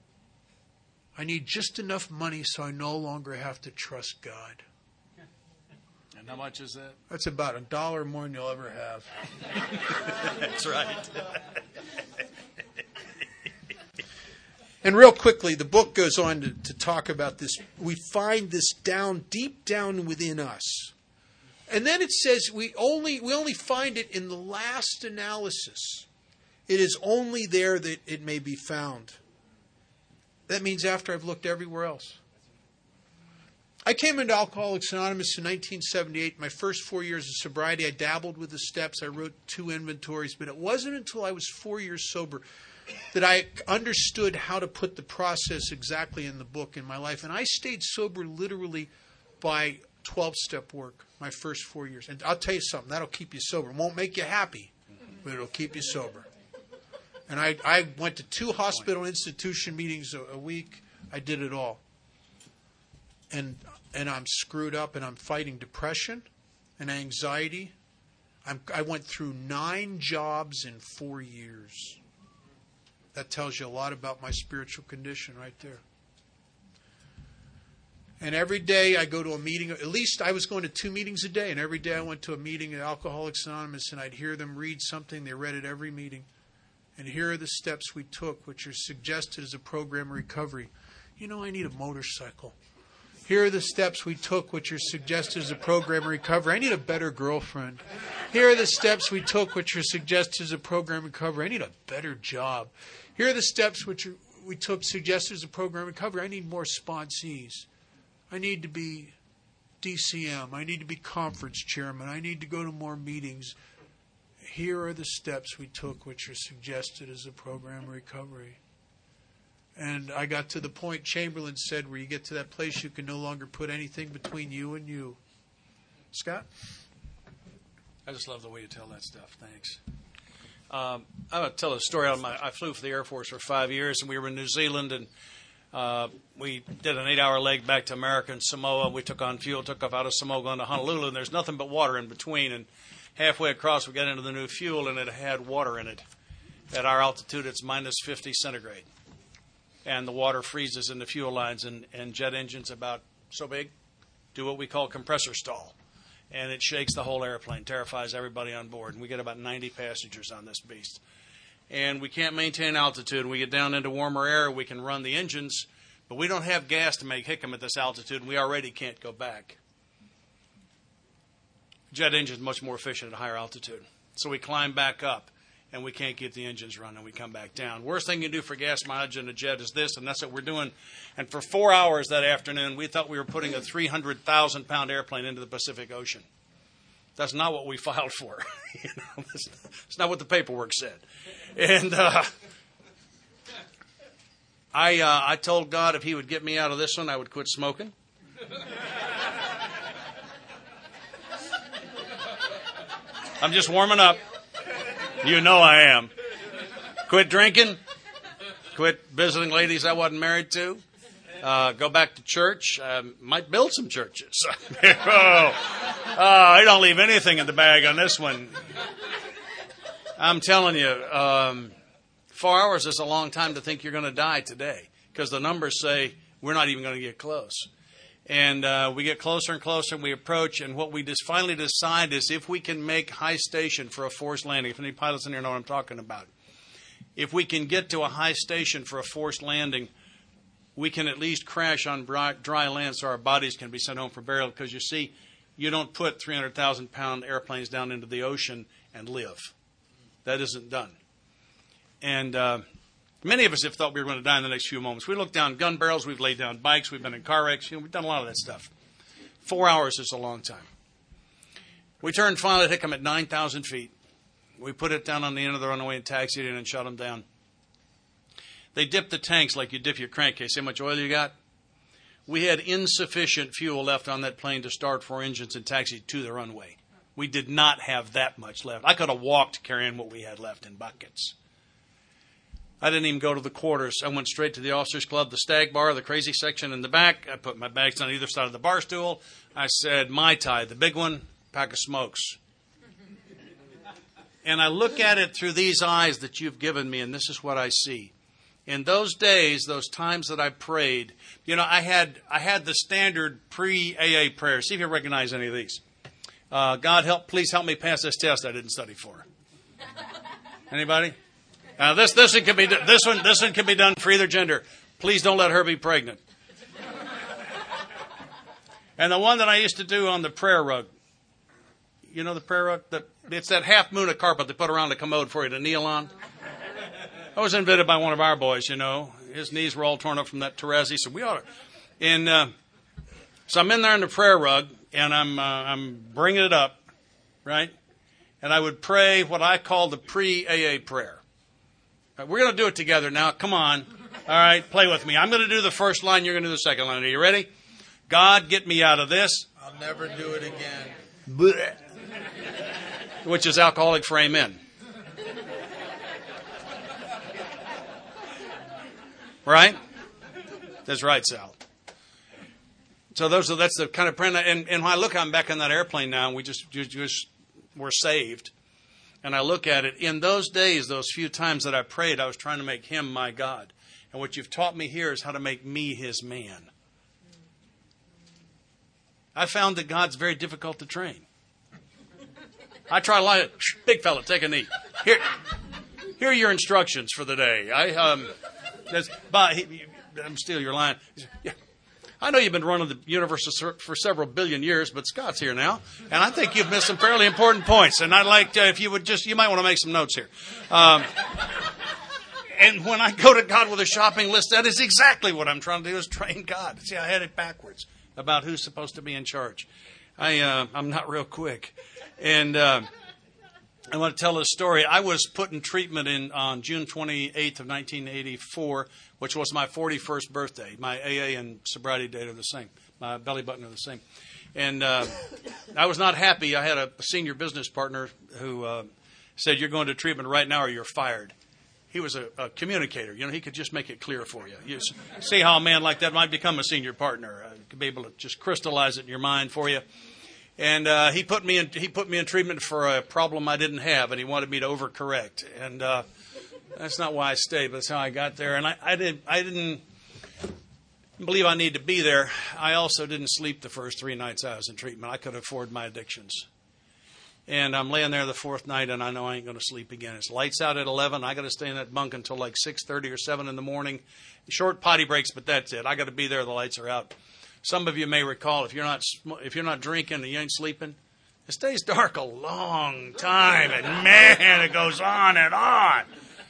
I need just enough money so I no longer have to trust God. And how much is that? That's about $1 more than you'll ever have. That's right. And real quickly, the book goes on to talk about this. We find this deep down within us. And then it says we only find it in the last analysis. It is only there that it may be found. That means after I've looked everywhere else. I came into Alcoholics Anonymous in 1978. My first 4 years of sobriety, I dabbled with the steps. I wrote 2 inventories. But it wasn't until I was 4 years sober that I understood how to put the process exactly in the book in my life. And I stayed sober literally by 12-step work my first 4 years. And I'll tell you something, that'll keep you sober. It won't make you happy, but it'll keep you sober. And I went to 2 hospital institution meetings a week. I did it all. And I'm screwed up, and I'm fighting depression and anxiety. I went through 9 jobs in 4 years. That tells you a lot about my spiritual condition right there. And every day I go to a meeting. At least I was going to 2 meetings a day. And every day I went to a meeting at Alcoholics Anonymous, and I'd hear them read something. They read at every meeting. And here are the steps we took, which are suggested as a program of recovery. You know, I need a motorcycle. Here are the steps we took, which are suggested as a program of recovery. I need a better girlfriend. Here are the steps we took, which are suggested as a program of recovery. I need a better job. Here are the steps we took, suggested as a program of recovery. I need more sponsees. I need to be DCM. I need to be conference chairman. I need to go to more meetings. Here are the steps we took, which are suggested as a program of recovery. And I got to the point Chamberlain said where you get to that place you can no longer put anything between you and you. Scott? I just love the way you tell that stuff. Thanks. I'm going to tell a story. I flew for the Air Force for 5 years, and we were in New Zealand, and we did an 8-hour leg back to America and Samoa. We took on fuel, took off out of Samoa, going to Honolulu, and there's nothing but water in between. And halfway across, we got into the new fuel, and it had water in it. At our altitude, it's minus 50 centigrade. And the water freezes in the fuel lines, and jet engines about so big do what we call compressor stall. And it shakes the whole airplane, terrifies everybody on board. And we get about 90 passengers on this beast. And we can't maintain altitude. We get down into warmer air, we can run the engines, but we don't have gas to make Hickam at this altitude, and we already can't go back. Jet engine is much more efficient at higher altitude. So we climb back up, and we can't get the engines running. We come back down. Worst thing you can do for gas mileage in a jet is this, and that's what we're doing. And for 4 hours that afternoon, we thought we were putting a 300,000-pound airplane into the Pacific Ocean. That's not what we filed for. It's not what the paperwork said. And I told God if he would get me out of this one, I would quit smoking. I'm just warming up. You know I am. Quit drinking. Quit visiting ladies I wasn't married to. Go back to church. Might build some churches. I don't leave anything in the bag on this one. I'm telling you, 4 hours is a long time to think you're going to die today, because the numbers say we're not even going to get close. And we get closer and closer, and we approach, and what we just finally decide is if we can make high station for a forced landing, if any pilots in here know what I'm talking about, if we can get to a high station for a forced landing, we can at least crash on dry land so our bodies can be sent home for burial, because you see, you don't put 300,000-pound airplanes down into the ocean and live. That isn't done. And many of us have thought we were going to die in the next few moments. We look down gun barrels, we've laid down bikes, we've been in car wrecks, we've done a lot of that stuff. 4 hours is a long time. We turned finally at Hickam at 9,000 feet. We put it down on the end of the runway and taxied in and shut them down. They dipped the tanks like you dip your crankcase. See how much oil you got? We had insufficient fuel left on that plane to start 4 engines and taxi to the runway. We did not have that much left. I could have walked carrying what we had left in buckets. I didn't even go to the quarters. I went straight to the officers' club, the stag bar, the crazy section in the back. I put my bags on either side of the bar stool. I said, Mai Tai, the big one, pack of smokes. And I look at it through these eyes that you've given me, and this is what I see. In those days, those times that I prayed, I had the standard pre-AA prayer. See if you recognize any of these. God, please help me pass this test I didn't study for. Anybody? This one can be done for either gender. Please don't let her be pregnant. And the one that I used to do on the prayer rug. You know the prayer rug? It's that half moon of carpet they put around the commode for you to kneel on. That was invented by one of our boys, you know. His knees were all torn up from that Therese. He said, we ought to. And so I'm in there in the prayer rug, and I'm bringing it up, right? And I would pray what I call the pre-AA prayer. We're going to do it together now. Come on. All right, play with me. I'm going to do the first line. You're going to do the second line. Are you ready? God, get me out of this. I'll never do it again. Blech. Which is alcoholic for amen. Right? That's right, Sal. So that's the kind of prayer. And when I look, I'm back on that airplane now, and we just were saved. And I look at it. In those days, those few times that I prayed, I was trying to make him my God. And what you've taught me here is how to make me his man. I found that God's very difficult to train. I try to lie. Big fella, take a knee. Here are your instructions for the day. I'm stealing your line. Yeah. I know you've been running the universe for several billion years, but Scott's here now, and I think you've missed some fairly important points. And I'd like to, if you would you might want to make some notes here. And when I go to God with a shopping list, that is exactly what I'm trying to do, is train God. See, I had it backwards about who's supposed to be in charge. I'm not real quick. And I want to tell a story. I was put in treatment on June 28th of 1984, which was my 41st birthday. My AA and sobriety date are the same. My belly button are the same. And I was not happy. I had a senior business partner who said, you're going to treatment right now or you're fired. He was a communicator. You know, he could just make it clear for you. You see how a man like that might become a senior partner. Could be able to just crystallize it in your mind for you. And he put me in treatment for a problem I didn't have, and he wanted me to overcorrect. And that's not why I stayed, but that's how I got there. And I didn't believe I needed to be there. I also didn't sleep the first 3 nights I was in treatment. I could afford my addictions. And I'm laying there the 4th night, and I know I ain't going to sleep again. It's lights out at 11. I got to stay in that bunk until like 6:30 or 7 in the morning. Short potty breaks, but that's it. I got to be there. The lights are out. Some of you may recall, if you're not drinking and you ain't sleeping, it stays dark a long time, and man, it goes on and on.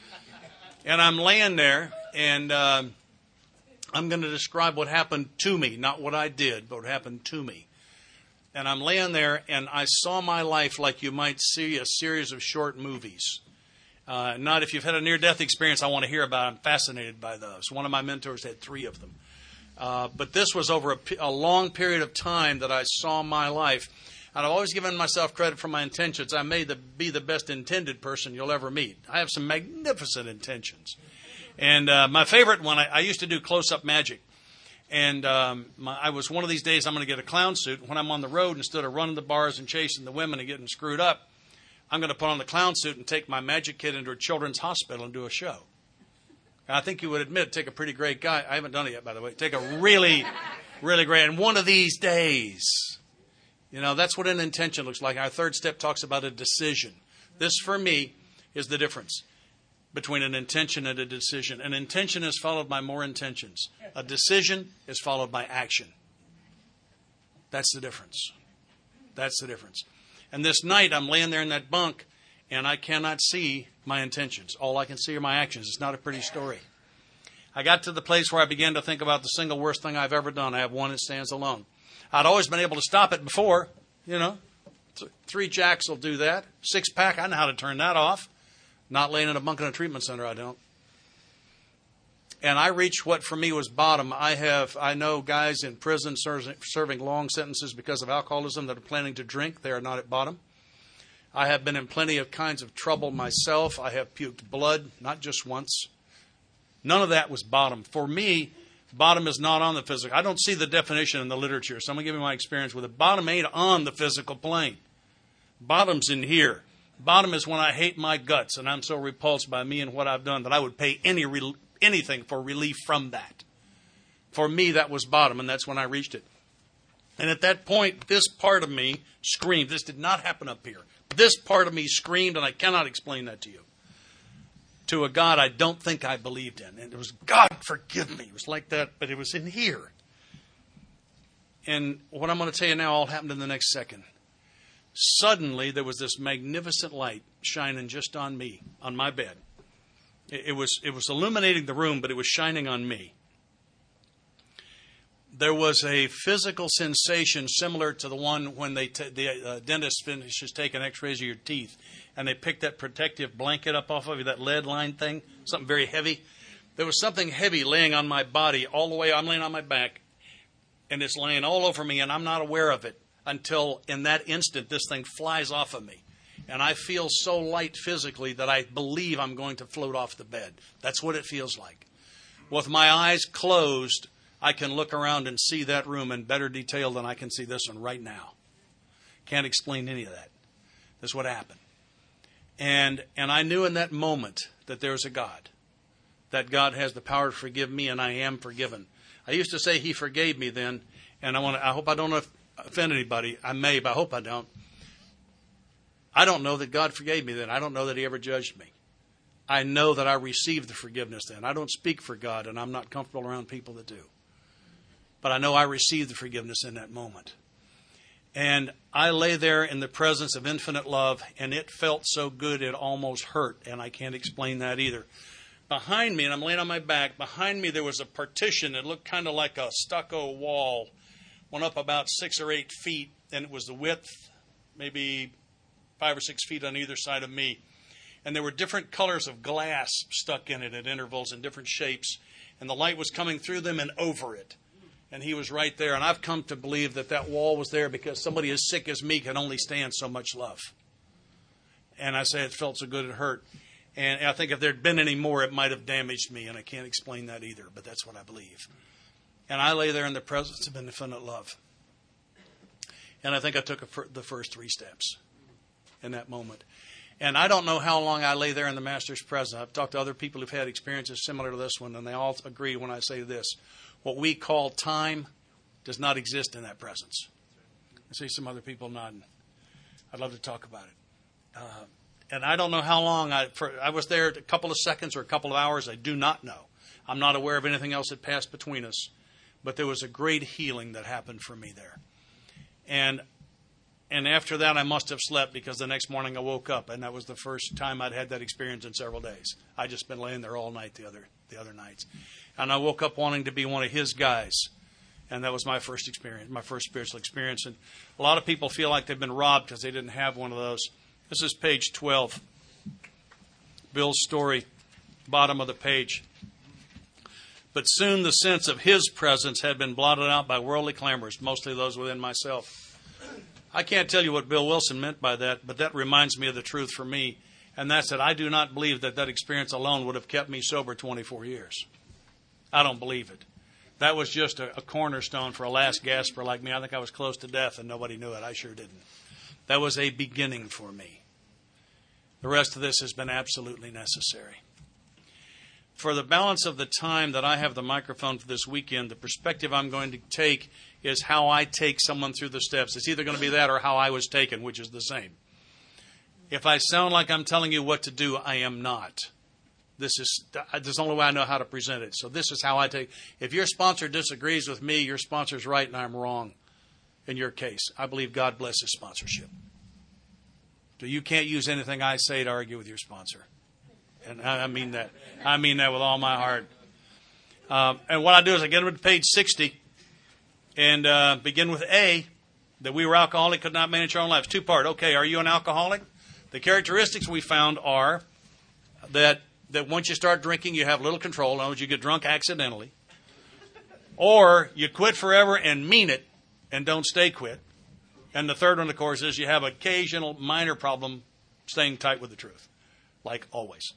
And I'm laying there, and I'm going to describe what happened to me, not what I did, but what happened to me. And I'm laying there, and I saw my life like you might see a series of short movies. Not if you've had a near-death experience, I want to hear about it. I'm fascinated by those. One of my mentors had 3 of them. But this was over a long period of time that I saw my life. And I've always given myself credit for my intentions. I may be the best intended person you'll ever meet. I have some magnificent intentions. And my favorite one, I used to do close-up magic. And I was one of these days, I'm going to get a clown suit. When I'm on the road, instead of running the bars and chasing the women and getting screwed up, I'm going to put on the clown suit and take my magic kit into a children's hospital and do a show. And I think you would admit, take a pretty great guy. I haven't done it yet, by the way. Take a really, really great. And one of these days, you know, that's what an intention looks like. Our 3rd step talks about a decision. This, for me, is the difference between an intention and a decision. An intention is followed by more intentions. A decision is followed by action. That's the difference. That's the difference. And this night, I'm laying there in that bunk, and I cannot see my intentions. All I can see are my actions. It's not a pretty story. I got to the place where I began to think about the single worst thing I've ever done. I have one that stands alone. I'd always been able to stop it before, you know. 3 jacks will do that. 6-pack, I know how to turn that off. Not laying in a bunk in a treatment center, I don't. And I reached what for me was bottom. I know guys in prison serving long sentences because of alcoholism that are planning to drink. They are not at bottom. I have been in plenty of kinds of trouble myself. I have puked blood, not just once. None of that was bottom. For me, bottom is not on the physical. I don't see the definition in the literature, so I'm going to give you my experience with it. Bottom ain't on the physical plane. Bottom's in here. Bottom is when I hate my guts and I'm so repulsed by me and what I've done that I would pay anything for relief from that. For me, that was bottom, and that's when I reached it. And at that point, this part of me screamed. This did not happen up here. This part of me screamed, and I cannot explain that to you, to a God I don't think I believed in. And it was, God, forgive me. It was like that, but it was in here. And what I'm going to tell you now all happened in the next second. Suddenly, there was this magnificent light shining just on me, on my bed. It was illuminating the room, but it was shining on me. There was a physical sensation similar to the one when the dentist finishes taking x-rays of your teeth, and they pick that protective blanket up off of you, that lead line thing, something very heavy. There was something heavy laying on my body all the way. I'm laying on my back, and it's laying all over me, and I'm not aware of it until in that instant this thing flies off of me. And I feel so light physically that I believe I'm going to float off the bed. That's what it feels like. With my eyes closed, I can look around and see that room in better detail than I can see this one right now. Can't explain any of that. That's what happened. And I knew in that moment that there's a God. That God has the power to forgive me, and I am forgiven. I used to say He forgave me then, and I hope I don't offend anybody. I may, but I hope I don't. I don't know that God forgave me then. I don't know that He ever judged me. I know that I received the forgiveness then. I don't speak for God, and I'm not comfortable around people that do. But I know I received the forgiveness in that moment. And I lay there in the presence of infinite love, and it felt so good it almost hurt, and I can't explain that either. Behind me, and I'm laying on my back, behind me there was a partition that looked kind of like a stucco wall, went up about 6 or 8 feet, and it was the width, maybe 5 or 6 feet on either side of me. And there were different colors of glass stuck in it at intervals in different shapes, and the light was coming through them and over it. And He was right there. And I've come to believe that wall was there because somebody as sick as me can only stand so much love. And I say it felt so good it hurt. And I think if there'd been any more, it might have damaged me. And I can't explain that either, but that's what I believe. And I lay there in the presence of infinite love. And I think I took the first 3 steps in that moment. And I don't know how long I lay there in the Master's presence. I've talked to other people who've had experiences similar to this one, and they all agree when I say this. What we call time does not exist in that presence. I see some other people nodding. I'd love to talk about it. And I don't know how long. I was there a couple of seconds or a couple of hours. I do not know. I'm not aware of anything else that passed between us. But there was a great healing that happened for me there. And after that, I must have slept because the next morning I woke up, and that was the first time I'd had that experience in several days. I'd just been laying there all night the other nights. And I woke up wanting to be one of His guys. And that was my first experience, my first spiritual experience. And a lot of people feel like they've been robbed because they didn't have one of those. This is page 12. Bill's story, bottom of the page. But soon the sense of His presence had been blotted out by worldly clamors, mostly those within myself. I can't tell you what Bill Wilson meant by that, but that reminds me of the truth for me. And that's that I do not believe that experience alone would have kept me sober 24 years. I don't believe it. That was just a cornerstone for a last gasper like me. I think I was close to death and nobody knew it. I sure didn't. That was a beginning for me. The rest of this has been absolutely necessary. For the balance of the time that I have the microphone for this weekend, the perspective I'm going to take is how I take someone through the steps. It's either going to be that or how I was taken, which is the same. If I sound like I'm telling you what to do, I am not. This is the only way I know how to present it. So this is how I take. If your sponsor disagrees with me, your sponsor's right and I'm wrong in your case. I believe God blesses sponsorship. So you can't use anything I say to argue with your sponsor. And I mean that. I mean that with all my heart. And what I do is I get them to page 60 and begin with A, that we were alcoholic, could not manage our own lives. 2-part. Okay, are you an alcoholic? The characteristics we found are that once you start drinking, you have little control. In other words, you get drunk accidentally. Or you quit forever and mean it and don't stay quit. And the third one, of course, is you have occasional minor problem staying tight with the truth, like always.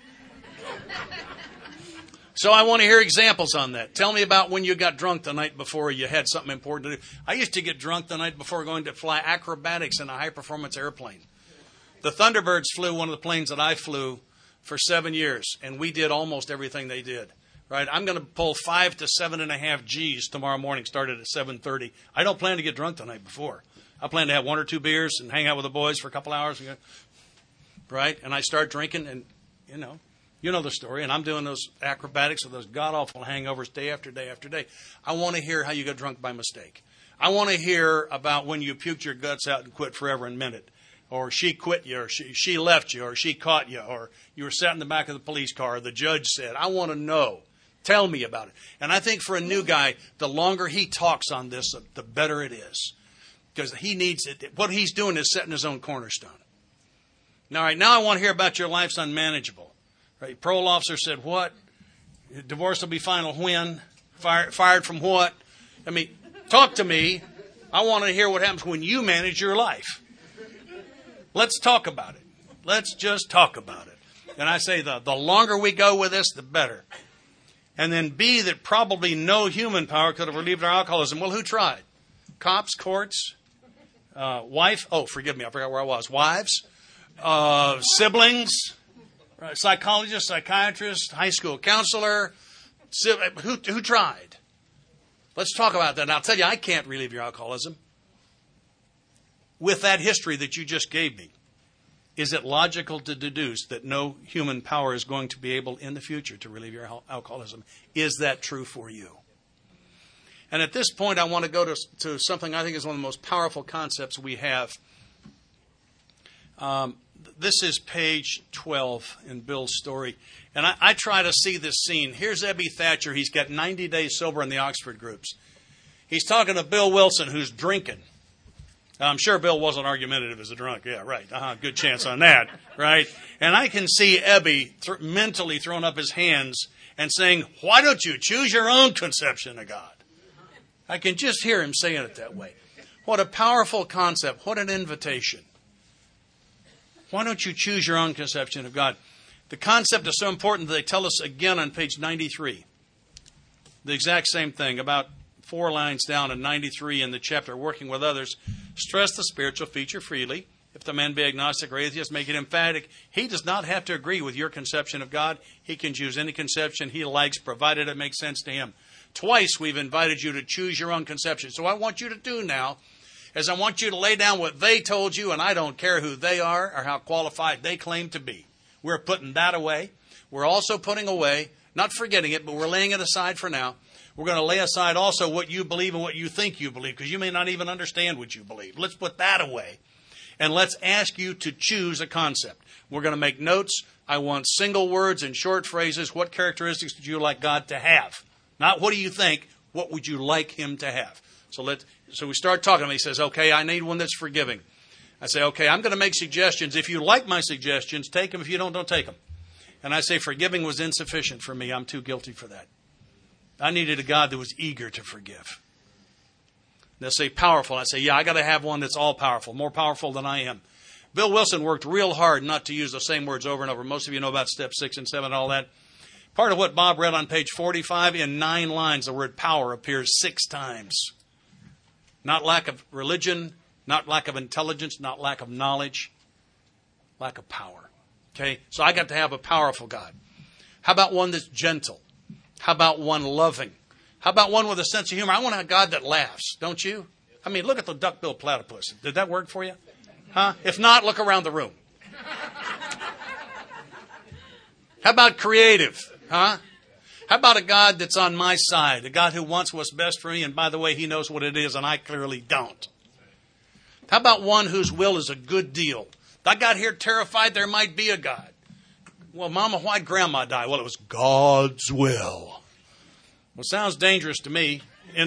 So I want to hear examples on that. Tell me about when you got drunk the night before you had something important to do. I used to get drunk the night before going to fly acrobatics in a high-performance airplane. The Thunderbirds flew one of the planes that I flew for 7 years, and we did almost everything they did. Right? I'm going to pull 5 to 7.5 G's tomorrow morning, started at 7:30. I don't plan to get drunk the night before. I plan to have 1 or 2 beers and hang out with the boys for a couple hours. Right? And I start drinking, and you know the story. And I'm doing those acrobatics with those god-awful hangovers day after day after day. I want to hear how you got drunk by mistake. I want to hear about when you puked your guts out and quit forever and meant it. Or she quit you, or she left you, or she caught you, or you were sat in the back of the police car, or the judge said, I want to know. Tell me about it. And I think for a new guy, the longer he talks on this, the better it is. Because he needs it. What he's doing is setting his own cornerstone. All right, now I want to hear about your life's unmanageable. Right? Parole officer said, what? Divorce will be final when? Fired from what? I mean, talk to me. I want to hear what happens when you manage your life. Let's talk about it. Let's just talk about it. And I say the longer we go with this, the better. And then B, that probably no human power could have relieved our alcoholism. Well, who tried? Cops, courts, wife. Oh, forgive me. I forgot where I was. Wives, siblings, psychologist, psychiatrist, high school counselor. Who tried? Let's talk about that. And I'll tell you, I can't relieve your alcoholism. With that history that you just gave me, is it logical to deduce that no human power is going to be able in the future to relieve your alcoholism? Is that true for you? And at this point, I want to go to something I think is one of the most powerful concepts we have. This is page 12 in Bill's story. And I try to see this scene. Here's Ebby Thatcher. He's got 90 days sober in the Oxford groups. He's talking to Bill Wilson, who's drinking. I'm sure Bill wasn't argumentative as a drunk. Yeah, right. Good chance on that, right? And I can see Ebby mentally throwing up his hands and saying, why don't you choose your own conception of God? I can just hear him saying it that way. What a powerful concept. What an invitation. Why don't you choose your own conception of God? The concept is so important that they tell us again on page 93. The exact same thing, about 4 lines down in 93 in the chapter, Working with Others. Stress the spiritual feature freely. If the man be agnostic or atheist, make it emphatic. He does not have to agree with your conception of God. He can choose any conception he likes, provided it makes sense to him. Twice we've invited you to choose your own conception. So what I want you to do now is I want you to lay down what they told you, and I don't care who they are or how qualified they claim to be. We're putting that away. We're also putting away, not forgetting it, but we're laying it aside for now. We're going to lay aside also what you believe and what you think you believe, because you may not even understand what you believe. Let's put that away. And let's ask you to choose a concept. We're going to make notes. I want single words and short phrases. What characteristics would you like God to have? Not what do you think, what would you like him to have? So we start talking. He says, okay, I need one that's forgiving. I say, okay, I'm going to make suggestions. If you like my suggestions, take them. If you don't take them. And I say, forgiving was insufficient for me. I'm too guilty for that. I needed a God that was eager to forgive. They'll say powerful. I say, yeah, I got to have one that's all powerful, more powerful than I am. Bill Wilson worked real hard not to use the same words over and over. Most of you know about step 6 and 7 and all that. Part of what Bob read on page 45, in 9 lines, the word power appears 6 times. Not lack of religion, not lack of intelligence, not lack of knowledge, lack of power. Okay, so I got to have a powerful God. How about one that's gentle? How about one loving? How about one with a sense of humor? I want a God that laughs, don't you? I mean, look at the duck-billed platypus. Did that work for you? Huh? If not, look around the room. How about creative? Huh? How about a God that's on my side? A God who wants what's best for me, and by the way, he knows what it is, and I clearly don't. How about one whose will is a good deal? I got here terrified there might be a God. Well, Mama, why'd Grandma die? Well, it was God's will. Well, sounds dangerous to me. In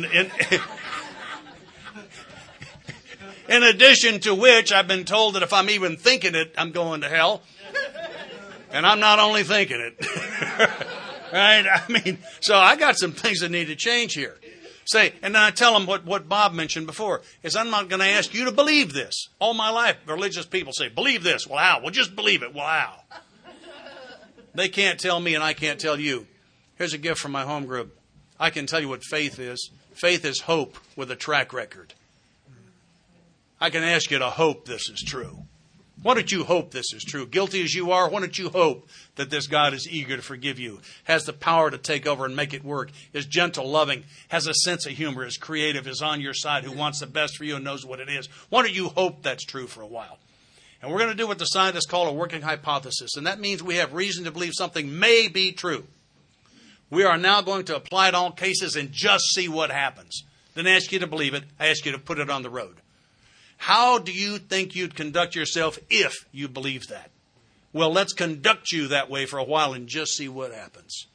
addition to which, I've been told that if I'm even thinking it, I'm going to hell. And I'm not only thinking it. Right? I mean, so I got some things that need to change here. And then I tell them what Bob mentioned before, is I'm not going to ask you to believe this. All my life, religious people say, believe this. Well, how? Well, just believe it. Well, how? They can't tell me and I can't tell you. Here's a gift from my home group. I can tell you what faith is. Faith is hope with a track record. I can ask you to hope this is true. Why don't you hope this is true? Guilty as you are, why don't you hope that this God is eager to forgive you, has the power to take over and make it work, is gentle, loving, has a sense of humor, is creative, is on your side, who wants the best for you and knows what it is. Why don't you hope that's true for a while? And we're going to do what the scientists call a working hypothesis, and that means we have reason to believe something may be true. We are now going to apply it in all cases and just see what happens. Then ask you to believe it. I ask you to put it on the road. How do you think you'd conduct yourself if you believed that? Well, let's conduct you that way for a while and just see what happens.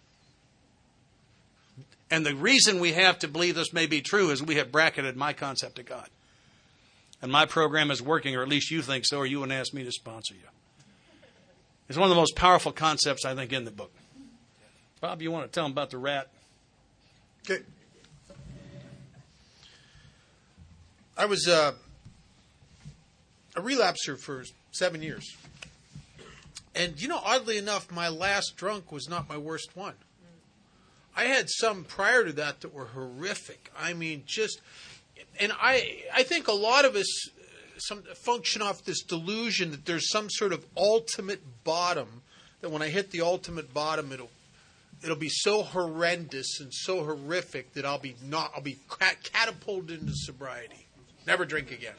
And the reason we have to believe this may be true is we have bracketed my concept of God. And my program is working, or at least you think so, or you wouldn't ask me to sponsor you. It's one of the most powerful concepts, I think, in the book. Bob, you want to tell them about the rat? Okay. I was a relapser for 7 years. And, oddly enough, my last drunk was not my worst one. I had some prior to that were horrific. I mean, and I think a lot of us function off this delusion that there's some sort of ultimate bottom, that when I hit the ultimate bottom, it'll be so horrendous and so horrific that I'll be catapulted into sobriety. Never drink again.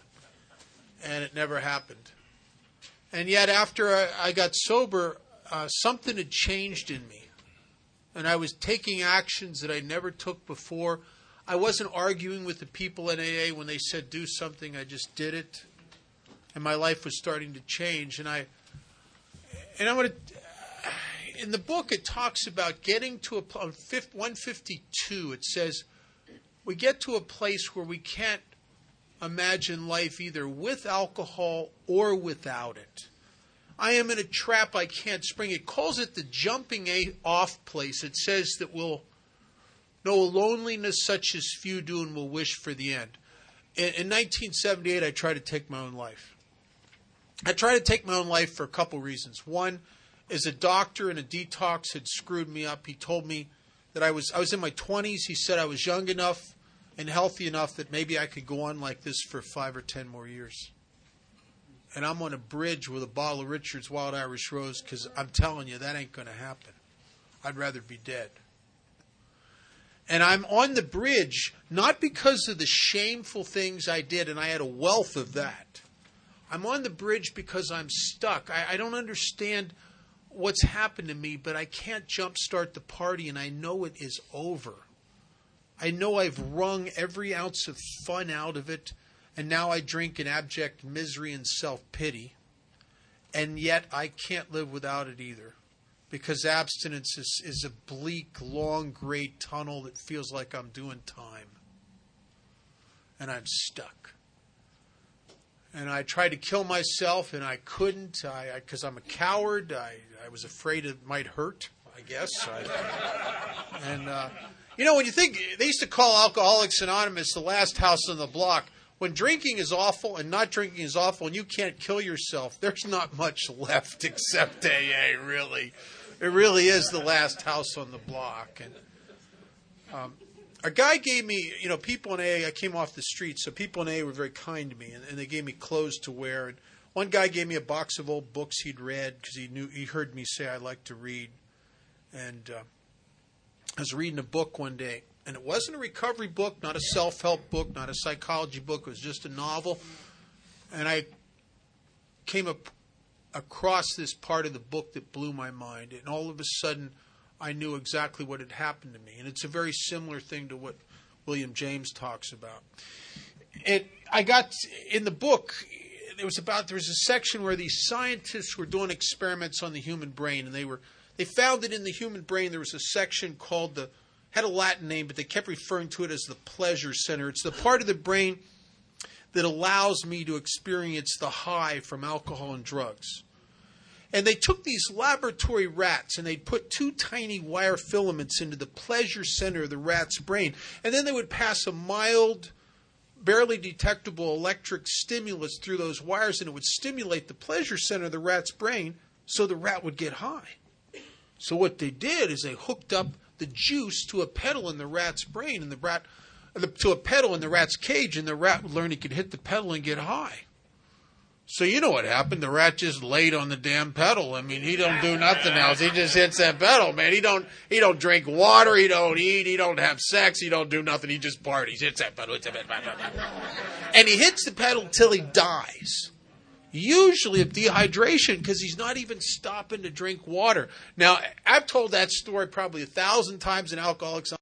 And it never happened. And yet after I got sober, something had changed in me. And I was taking actions that I never took before. I wasn't arguing with the people in AA when they said do something. I just did it. And my life was starting to change. And I'm going to... In the book, it talks about getting to on 152, it says, we get to a place where we can't imagine life either with alcohol or without it. I am in a trap I can't spring. It calls it the jumping off place. It says that we'll know a loneliness such as few do and will wish for the end. In 1978, I tried to take my own life. I tried to take my own life for a couple reasons. One, as a doctor and a detox had screwed me up. He told me that I was in my 20s. He said I was young enough and healthy enough that maybe I could go on like this for 5 or 10 more years. And I'm on a bridge with a bottle of Richard's Wild Irish Rose because I'm telling you, that ain't going to happen. I'd rather be dead. And I'm on the bridge not because of the shameful things I did, and I had a wealth of that. I'm on the bridge because I'm stuck. I don't understand what's happened to me, but I can't jumpstart the party, and I know it is over. I know I've wrung every ounce of fun out of it, and now I drink in abject misery and self-pity, and yet I can't live without it either, because abstinence is a bleak, long, gray tunnel that feels like I'm doing time, and I'm stuck. And I tried to kill myself, and I couldn't, because I'm a coward. I was afraid it might hurt, I guess. When you think, they used to call Alcoholics Anonymous the last house on the block. When drinking is awful and not drinking is awful and you can't kill yourself, there's not much left except AA, really. It really is the last house on the block. And a guy gave me, people in AA, I came off the street, so people in AA were very kind to me, and they gave me clothes to wear. And one guy gave me a box of old books he'd read because he heard me say I like to read. And I was reading a book one day, and it wasn't a recovery book, not a self-help book, not a psychology book. It was just a novel. And I came across this part of the book that blew my mind, and all of a sudden I knew exactly what had happened to me. And it's a very similar thing to what William James talks about. I got in the book, there was a section where these scientists were doing experiments on the human brain, and they found that in the human brain there was a section called had a Latin name, but they kept referring to it as the pleasure center. It's the part of the brain that allows me to experience the high from alcohol and drugs. And they took these laboratory rats and they'd put 2 tiny wire filaments into the pleasure center of the rat's brain. And then they would pass a mild, barely detectable electric stimulus through those wires, and it would stimulate the pleasure center of the rat's brain so the rat would get high. So what they did is they hooked up the juice to a pedal in the rat's brain, and to a pedal in the rat's cage, and the rat would learn he could hit the pedal and get high. So you know what happened? The rat just laid on the damn pedal. I mean, he don't do nothing else. He just hits that pedal, man. He don't drink water. He don't eat. He don't have sex. He don't do nothing. He just parties. Hits that pedal. Hits that pedal. And he hits the pedal till he dies. Usually of dehydration, because he's not even stopping to drink water. Now, I've told that story probably 1,000 times in Alcoholics